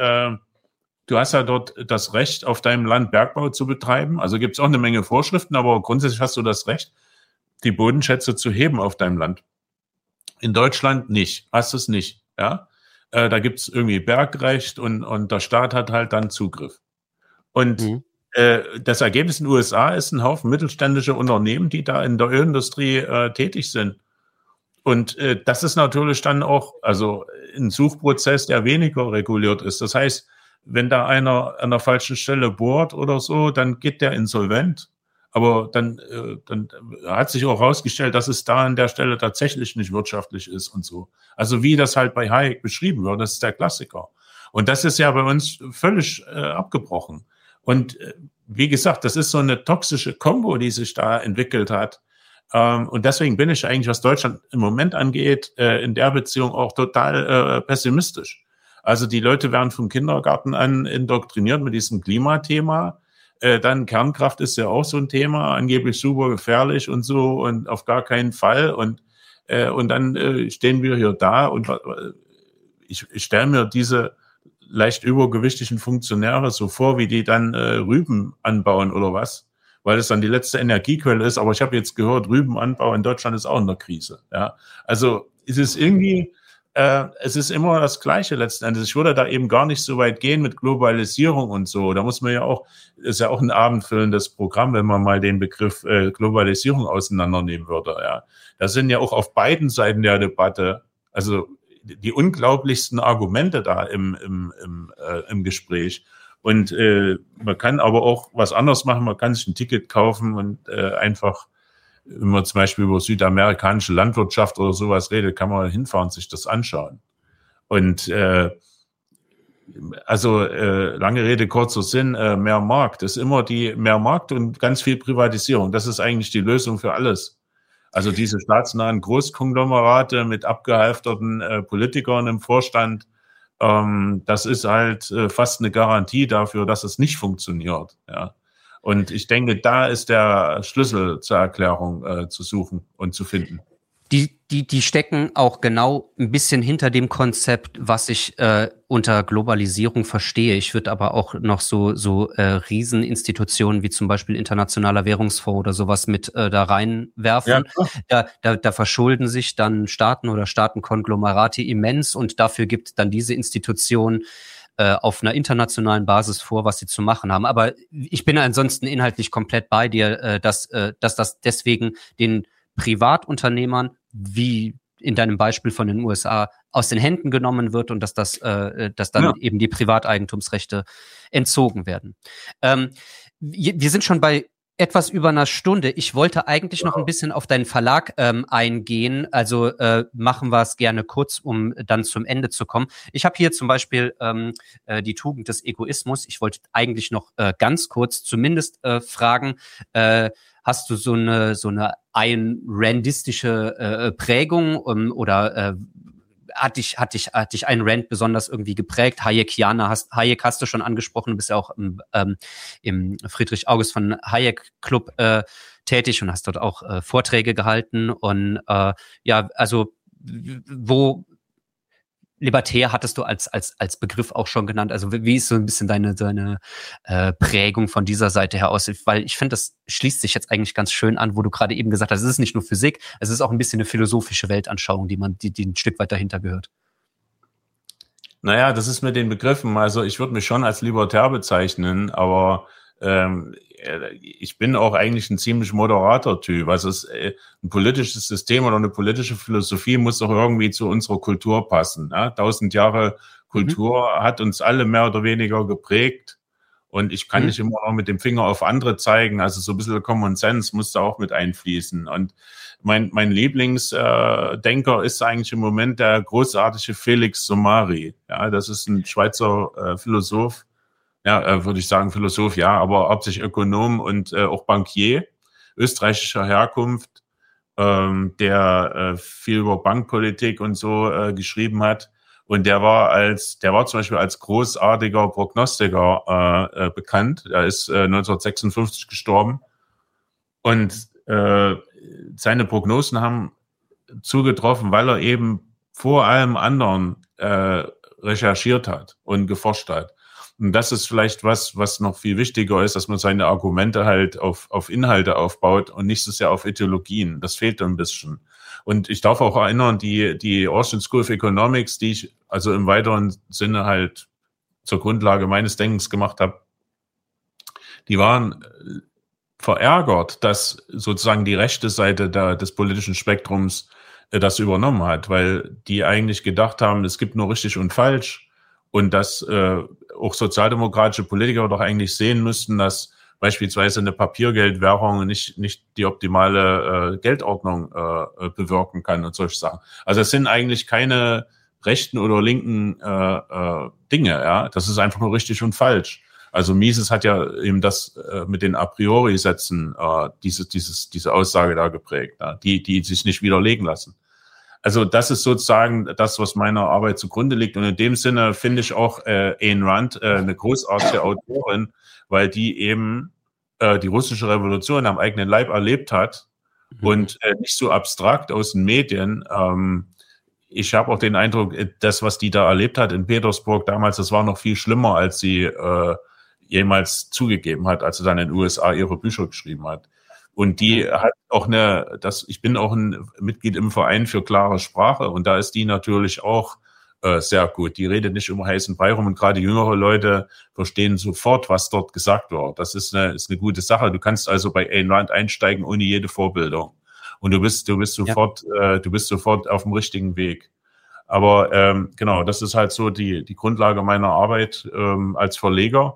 das Recht, auf deinem Land Bergbau zu betreiben. Also gibt es auch eine Menge Vorschriften, aber grundsätzlich hast du das Recht, die Bodenschätze zu heben auf deinem Land. In Deutschland nicht, hast du es nicht. Ja, da gibt es irgendwie Bergrecht und der Staat hat halt dann Zugriff. Und das Ergebnis in den USA ist ein Haufen mittelständische Unternehmen, die da in der Ölindustrie tätig sind. Und das ist natürlich dann auch also ein Suchprozess, der weniger reguliert ist. Das heißt, wenn da einer an der falschen Stelle bohrt oder so, dann geht der insolvent. Aber dann hat sich auch herausgestellt, dass es da an der Stelle tatsächlich nicht wirtschaftlich ist und so. Also wie das halt bei Hayek beschrieben wird, das ist der Klassiker. Und das ist ja bei uns völlig abgebrochen. Und wie gesagt, das ist so eine toxische Kombo, die sich da entwickelt hat. Und deswegen bin ich eigentlich, was Deutschland im Moment angeht, in der Beziehung auch total pessimistisch. Also die Leute werden vom Kindergarten an indoktriniert mit diesem Klimathema. Dann Kernkraft ist ja auch so ein Thema, angeblich super gefährlich und so und auf gar keinen Fall. Und dann stehen wir hier da und ich stelle mir diese leicht übergewichtigen Funktionäre so vor, wie die dann Rüben anbauen oder was, weil es dann die letzte Energiequelle ist. Aber ich habe jetzt gehört, Rübenanbau in Deutschland ist auch in der Krise. Ja, also es ist irgendwie es ist immer das Gleiche letzten Endes. Ich würde da eben gar nicht so weit gehen mit Globalisierung und so. Da muss man ja auch, ist ja auch ein abendfüllendes Programm, wenn man mal den Begriff Globalisierung auseinandernehmen würde. Ja, das sind ja auch auf beiden Seiten der Debatte, also die unglaublichsten Argumente da im Gespräch. Und man kann aber auch was anderes machen. Man kann sich ein Ticket kaufen und einfach, wenn man zum Beispiel über südamerikanische Landwirtschaft oder sowas redet, kann man hinfahren und sich das anschauen. Und lange Rede, kurzer Sinn, mehr Markt. Das ist immer mehr Markt und ganz viel Privatisierung. Das ist eigentlich die Lösung für alles. Also diese staatsnahen Großkonglomerate mit abgehalfterten Politikern im Vorstand, das ist halt fast eine Garantie dafür, dass es nicht funktioniert. Ja. Und ich denke, da ist der Schlüssel zur Erklärung zu suchen und zu finden. Die stecken auch genau ein bisschen hinter dem Konzept, was ich unter Globalisierung verstehe. Ich würde aber auch noch so Rieseninstitutionen wie zum Beispiel Internationaler Währungsfonds oder sowas mit da reinwerfen. Ja, da verschulden sich dann Staaten oder Staatenkonglomerate immens und dafür gibt dann diese Institution auf einer internationalen Basis vor, was sie zu machen haben. Aber ich bin ansonsten inhaltlich komplett bei dir, dass das deswegen den Privatunternehmern, wie in deinem Beispiel von den USA, aus den Händen genommen wird und dass dann eben die Privateigentumsrechte entzogen werden. Wir sind schon bei etwas über einer Stunde. Ich wollte eigentlich noch ein bisschen auf deinen Verlag eingehen. Also machen wir es gerne kurz, um dann zum Ende zu kommen. Ich habe hier zum Beispiel die Tugend des Egoismus. Ich wollte eigentlich noch ganz kurz zumindest fragen, hast du so eine ayn-randistische Prägung oder hat dich ein Rand besonders irgendwie geprägt? Hayek hast du schon angesprochen, du bist ja auch im Friedrich August von Hayek Club tätig und hast dort auch Vorträge gehalten und also wo libertär hattest du als Begriff auch schon genannt. Also wie ist so ein bisschen deine Prägung von dieser Seite her aus? Weil ich finde, das schließt sich jetzt eigentlich ganz schön an, wo du gerade eben gesagt hast, es ist nicht nur Physik, es ist auch ein bisschen eine philosophische Weltanschauung, die ein Stück weit dahinter gehört. Naja, das ist mit den Begriffen. Also ich würde mich schon als libertär bezeichnen, aber ich bin auch eigentlich ein ziemlich moderater Typ. Also ein politisches System oder eine politische Philosophie muss doch irgendwie zu unserer Kultur passen. Ja? 1000 Jahre Kultur hat uns alle mehr oder weniger geprägt. Und ich kann nicht immer noch mit dem Finger auf andere zeigen. Also so ein bisschen Common Sense muss da auch mit einfließen. Und mein Lieblingsdenker ist eigentlich im Moment der großartige Felix Somari. Ja, das ist ein Schweizer Philosoph. Ja, würde ich sagen Philosoph, ja, aber hauptsächlich Ökonom und auch Bankier österreichischer Herkunft, der viel über Bankpolitik und so geschrieben hat. Und der war zum Beispiel als großartiger Prognostiker bekannt. Er ist 1956 gestorben. Und seine Prognosen haben zugetroffen, weil er eben vor allem anderen recherchiert hat und geforscht hat. Und das ist vielleicht was noch viel wichtiger ist, dass man seine Argumente halt auf Inhalte aufbaut und nicht so sehr auf Ideologien. Das fehlt ein bisschen. Und ich darf auch erinnern, die Austin School of Economics, die ich also im weiteren Sinne halt zur Grundlage meines Denkens gemacht habe, die waren verärgert, dass sozusagen die rechte Seite des politischen Spektrums das übernommen hat, weil die eigentlich gedacht haben, es gibt nur richtig und falsch und dass auch sozialdemokratische Politiker doch eigentlich sehen müssten, dass beispielsweise eine Papiergeldwährung nicht die optimale Geldordnung bewirken kann und solche Sachen. Also es sind eigentlich keine rechten oder linken Dinge, ja. Das ist einfach nur richtig und falsch. Also Mises hat ja eben das mit den A priori Sätzen diese Aussage da geprägt, ja, die sich nicht widerlegen lassen. Also das ist sozusagen das, was meiner Arbeit zugrunde liegt. Und in dem Sinne finde ich auch Ayn Rand eine großartige Autorin, weil die eben die russische Revolution am eigenen Leib erlebt hat und nicht so abstrakt aus den Medien. Ich habe auch den Eindruck, das, was die da erlebt hat in Petersburg damals, das war noch viel schlimmer, als sie jemals zugegeben hat, als sie dann in den USA ihre Bücher geschrieben hat. Und die hat auch ich bin auch ein Mitglied im Verein für klare Sprache und da ist die natürlich auch sehr gut. Die redet nicht um heißen Brei rum und gerade jüngere Leute verstehen sofort, was dort gesagt wird. Das ist eine gute Sache. Du kannst also bei Ayn Rand einsteigen ohne jede Vorbildung. Und du bist sofort auf dem richtigen Weg. Aber genau, das ist halt so die Grundlage meiner Arbeit als Verleger.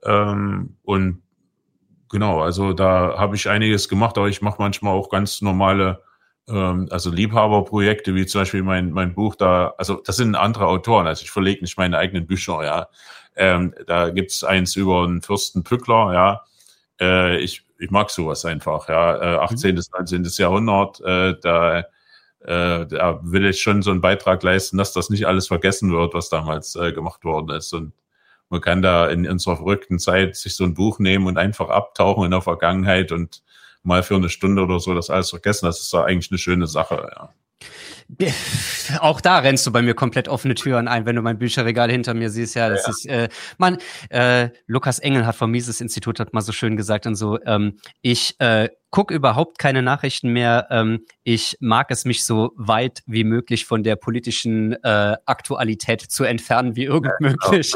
Und genau, also da habe ich einiges gemacht, aber ich mache manchmal auch ganz normale, also Liebhaberprojekte, wie zum Beispiel mein Buch da, also das sind andere Autoren, also ich verlege nicht meine eigenen Bücher, ja. Da gibt's eins über einen Fürsten Pückler, ja. Ich mag sowas einfach, ja. 18. bis 19. Jahrhundert, da will ich schon so einen Beitrag leisten, dass das nicht alles vergessen wird, was damals gemacht worden ist. Und man kann da in unserer verrückten Zeit sich so ein Buch nehmen und einfach abtauchen in der Vergangenheit und mal für eine Stunde oder so das alles vergessen. Das ist doch eigentlich eine schöne Sache, ja. Auch da rennst du bei mir komplett offene Türen ein, wenn du mein Bücherregal hinter mir siehst. Ja, das ist, Lukas Engel hat vom Mises-Institut hat mal so schön gesagt und so, ich gucke überhaupt keine Nachrichten mehr. Ich mag es, mich so weit wie möglich von der politischen Aktualität zu entfernen, wie irgend möglich.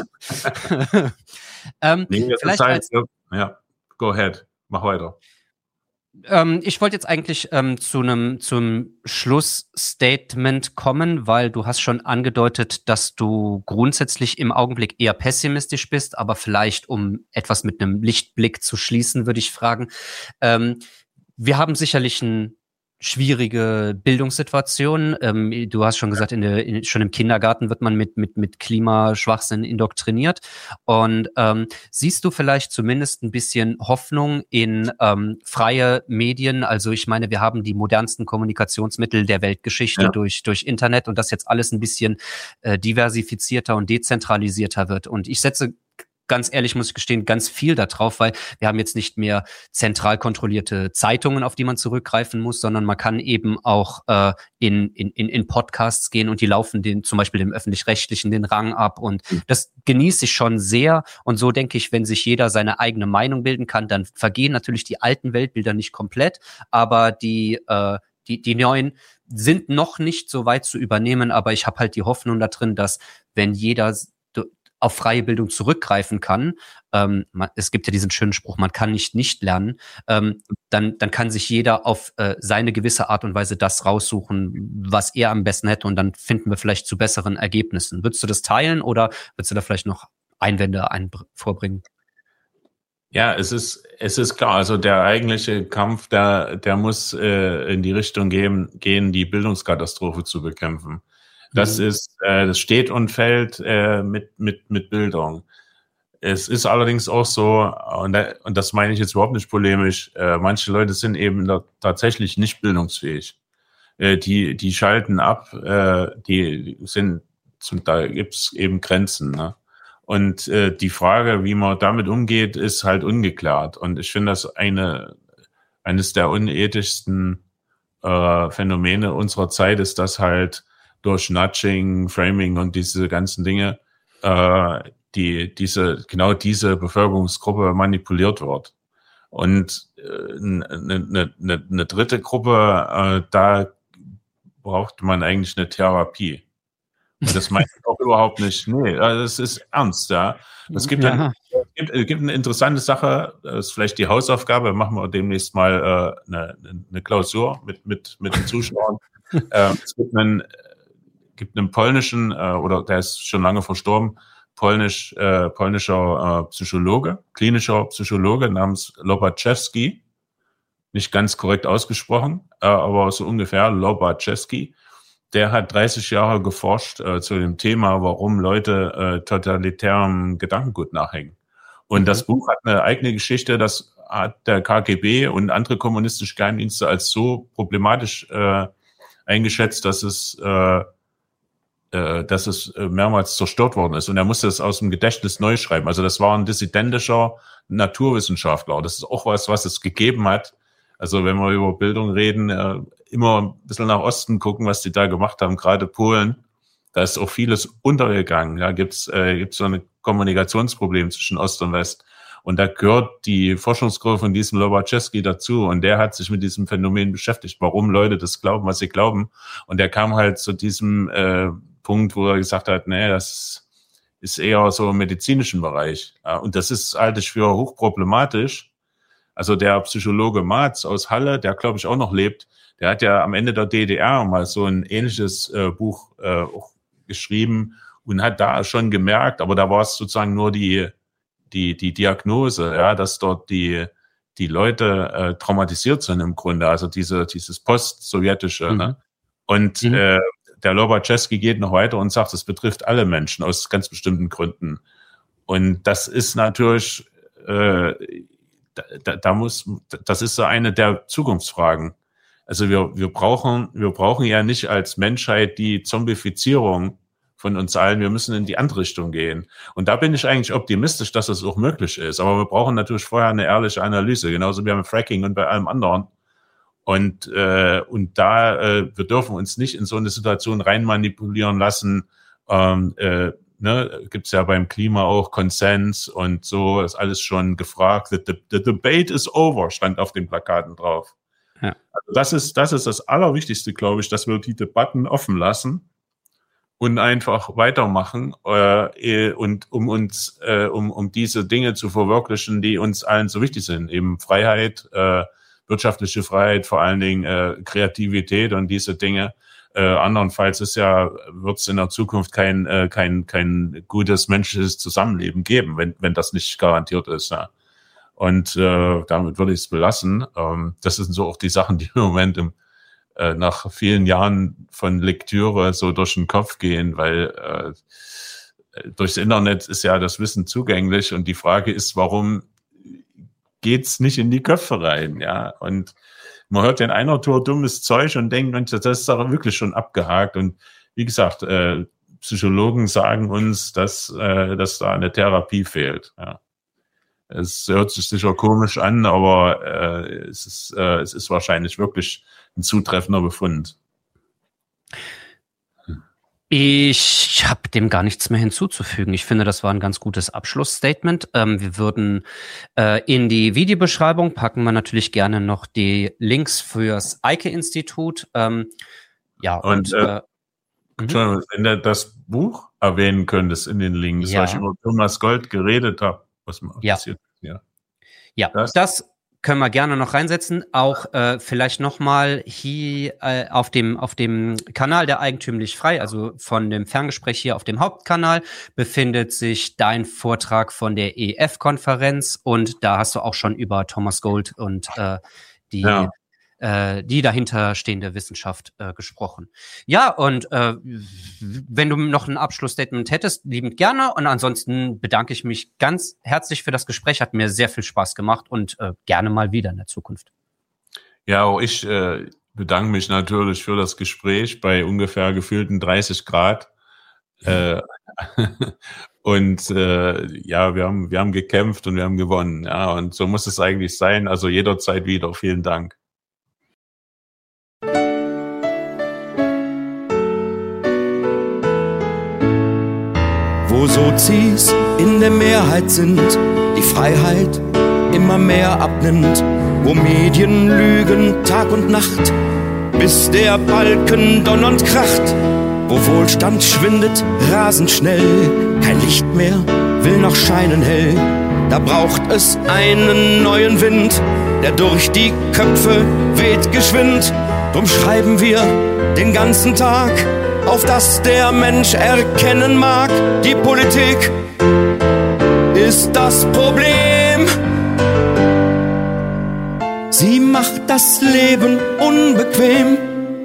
Vielleicht ja, go ahead, mach weiter. Ich wollte jetzt eigentlich zum Schlussstatement kommen, weil du hast schon angedeutet, dass du grundsätzlich im Augenblick eher pessimistisch bist, aber vielleicht, um etwas mit einem Lichtblick zu schließen, würde ich fragen. Wir haben sicherlich eine schwierige Bildungssituation. Du hast schon gesagt, schon im Kindergarten wird man mit Klimaschwachsinn indoktriniert. Und siehst du vielleicht zumindest ein bisschen Hoffnung in freie Medien? Also ich meine, wir haben die modernsten Kommunikationsmittel der Weltgeschichte durch Internet und das jetzt alles ein bisschen diversifizierter und dezentralisierter wird. Und ich setze ganz ehrlich, muss ich gestehen, ganz viel da drauf, weil wir haben jetzt nicht mehr zentral kontrollierte Zeitungen, auf die man zurückgreifen muss, sondern man kann eben auch in Podcasts gehen und die laufen zum Beispiel dem Öffentlich-Rechtlichen den Rang ab und das genieße ich schon sehr und so denke ich, wenn sich jeder seine eigene Meinung bilden kann, dann vergehen natürlich die alten Weltbilder nicht komplett, aber die neuen sind noch nicht so weit zu übernehmen, aber ich habe halt die Hoffnung da drin, dass wenn jeder auf freie Bildung zurückgreifen kann, es gibt ja diesen schönen Spruch, man kann nicht lernen, dann kann sich jeder auf seine gewisse Art und Weise das raussuchen, was er am besten hätte, und dann finden wir vielleicht zu besseren Ergebnissen. Würdest du das teilen oder würdest du da vielleicht noch Einwände vorbringen? Ja, es ist klar. Also der eigentliche Kampf, der muss in die Richtung gehen, die Bildungskatastrophe zu bekämpfen. Das das steht und fällt mit Bildung. Es ist allerdings auch so, und das meine ich jetzt überhaupt nicht polemisch, manche Leute sind eben tatsächlich nicht bildungsfähig. Die schalten ab, da gibt's eben Grenzen, ne? Und die Frage, wie man damit umgeht, ist halt ungeklärt. Und ich finde das eines der unethischsten Phänomene unserer Zeit ist, dass halt durch Nudging, Framing und diese ganzen Dinge diese Bevölkerungsgruppe manipuliert wird. Und eine dritte Gruppe, da braucht man eigentlich eine Therapie. Und das meine ich auch überhaupt nicht. Nee, das ist ernst, ja. Es gibt eine interessante Sache, das ist vielleicht die Hausaufgabe, machen wir demnächst mal eine Klausur mit den Zuschauern. Es gibt einen polnischen, oder der ist schon lange verstorben, polnischer Psychologe, klinischer Psychologe namens Lobaczewski. Nicht ganz korrekt ausgesprochen, aber so ungefähr Lobaczewski. Der hat 30 Jahre geforscht zu dem Thema, warum Leute totalitärem Gedankengut nachhängen. Und das Buch hat eine eigene Geschichte, das hat der KGB und andere kommunistische Geheimdienste als so problematisch eingeschätzt, dass es mehrmals zerstört worden ist. Und er musste es aus dem Gedächtnis neu schreiben. Also das war ein dissidentischer Naturwissenschaftler. Das ist auch was es gegeben hat. Also wenn wir über Bildung reden, immer ein bisschen nach Osten gucken, was die da gemacht haben, gerade Polen. Da ist auch vieles untergegangen. Da gibt's so ein Kommunikationsproblem zwischen Ost und West. Und da gehört die Forschungsgruppe von diesem Lobaczewski dazu. Und der hat sich mit diesem Phänomen beschäftigt, warum Leute das glauben, was sie glauben. Und der kam halt zu diesem Punkt, wo er gesagt hat, nee, das ist eher so im medizinischen Bereich. Ja, und das halte ich für hochproblematisch. Also der Psychologe Marz aus Halle, der glaube ich auch noch lebt, der hat ja am Ende der DDR mal so ein ähnliches Buch auch geschrieben und hat da schon gemerkt, aber da war es sozusagen nur die Diagnose, ja, dass dort die Leute traumatisiert sind im Grunde, also dieses post-sowjetische. Ne? Und der Lobaczewski geht noch weiter und sagt, es betrifft alle Menschen aus ganz bestimmten Gründen. Und das ist natürlich das ist so eine der Zukunftsfragen. Also wir brauchen ja nicht als Menschheit die Zombifizierung von uns allen. Wir müssen in die andere Richtung gehen. Und da bin ich eigentlich optimistisch, dass das auch möglich ist. Aber wir brauchen natürlich vorher eine ehrliche Analyse, genauso wie beim Fracking und bei allem anderen. Und wir dürfen uns nicht in so eine Situation rein manipulieren lassen. Gibt's ja beim Klima auch Konsens und so, ist alles schon gefragt. The debate is over, stand auf den Plakaten drauf. Ja. Also das ist das Allerwichtigste, glaube ich, dass wir die Debatten offen lassen und einfach weitermachen und um diese Dinge zu verwirklichen, die uns allen so wichtig sind, eben Freiheit, wirtschaftliche Freiheit, vor allen Dingen Kreativität und diese Dinge. Andernfalls wird es in der Zukunft kein gutes menschliches Zusammenleben geben, wenn das nicht garantiert ist. Ja. Und damit würde ich es belassen. Das sind so auch die Sachen, die im Moment nach vielen Jahren von Lektüre so durch den Kopf gehen, weil durchs Internet ist ja das Wissen zugänglich und die Frage ist, warum geht's nicht in die Köpfe rein? Ja, und man hört in einer Tour dummes Zeug und denkt, Mensch, das ist doch wirklich schon abgehakt. Und wie gesagt, Psychologen sagen uns, dass da eine Therapie fehlt. Ja. Es hört sich sicher komisch an, aber es ist wahrscheinlich wirklich ein zutreffender Befund. Ich habe dem gar nichts mehr hinzuzufügen. Ich finde, das war ein ganz gutes Abschlussstatement. Wir würden in die Videobeschreibung packen wir natürlich gerne noch die Links fürs Eike-Institut. Entschuldigung, wenn du das Buch erwähnen könntest in den Links, weil ich über Thomas Gold geredet habe, was mir passiert ist. Ja, das können wir gerne noch reinsetzen. Auch vielleicht nochmal hier auf dem Kanal der Eigentümlich Frei, also von dem Ferngespräch hier auf dem Hauptkanal, befindet sich dein Vortrag von der EF-Konferenz und da hast du auch schon über Thomas Gold und die dahinter stehende Wissenschaft gesprochen. Ja, und wenn du noch ein Abschlussstatement hättest, liebend gerne. Und ansonsten bedanke ich mich ganz herzlich für das Gespräch. Hat mir sehr viel Spaß gemacht und gerne mal wieder in der Zukunft. Ja, auch ich bedanke mich natürlich für das Gespräch bei ungefähr gefühlten 30 Grad. Und wir haben gekämpft und wir haben gewonnen. Ja, und so muss es eigentlich sein. Also jederzeit wieder. Vielen Dank. Wo Sozis in der Mehrheit sind, die Freiheit immer mehr abnimmt, wo Medien lügen Tag und Nacht, bis der Balken donnernd kracht, wo Wohlstand schwindet rasend schnell, kein Licht mehr will noch scheinen hell, da braucht es einen neuen Wind, der durch die Köpfe weht geschwind, drum schreiben wir den ganzen Tag, auf das der Mensch erkennen mag, die Politik ist das Problem. Sie macht das Leben unbequem.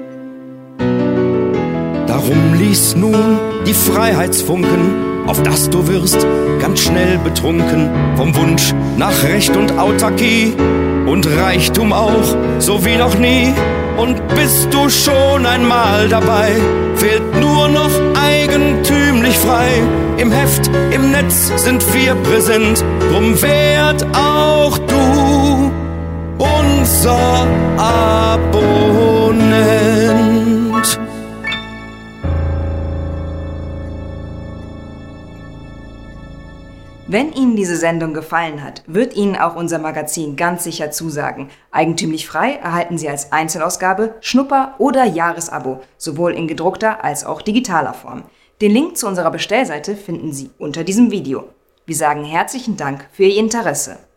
Darum lies nun die Freiheitsfunken, auf das du wirst ganz schnell betrunken vom Wunsch nach Recht und Autarkie und Reichtum auch, so wie noch nie. Und bist du schon einmal dabei, fehlt nur noch eigentümlich frei. Im Heft, im Netz sind wir präsent, drum werd auch du unser Abonnent. Wenn Ihnen diese Sendung gefallen hat, wird Ihnen auch unser Magazin ganz sicher zusagen. Eigentümlich frei erhalten Sie als Einzelausgabe, Schnupper- oder Jahresabo, sowohl in gedruckter als auch digitaler Form. Den Link zu unserer Bestellseite finden Sie unter diesem Video. Wir sagen herzlichen Dank für Ihr Interesse.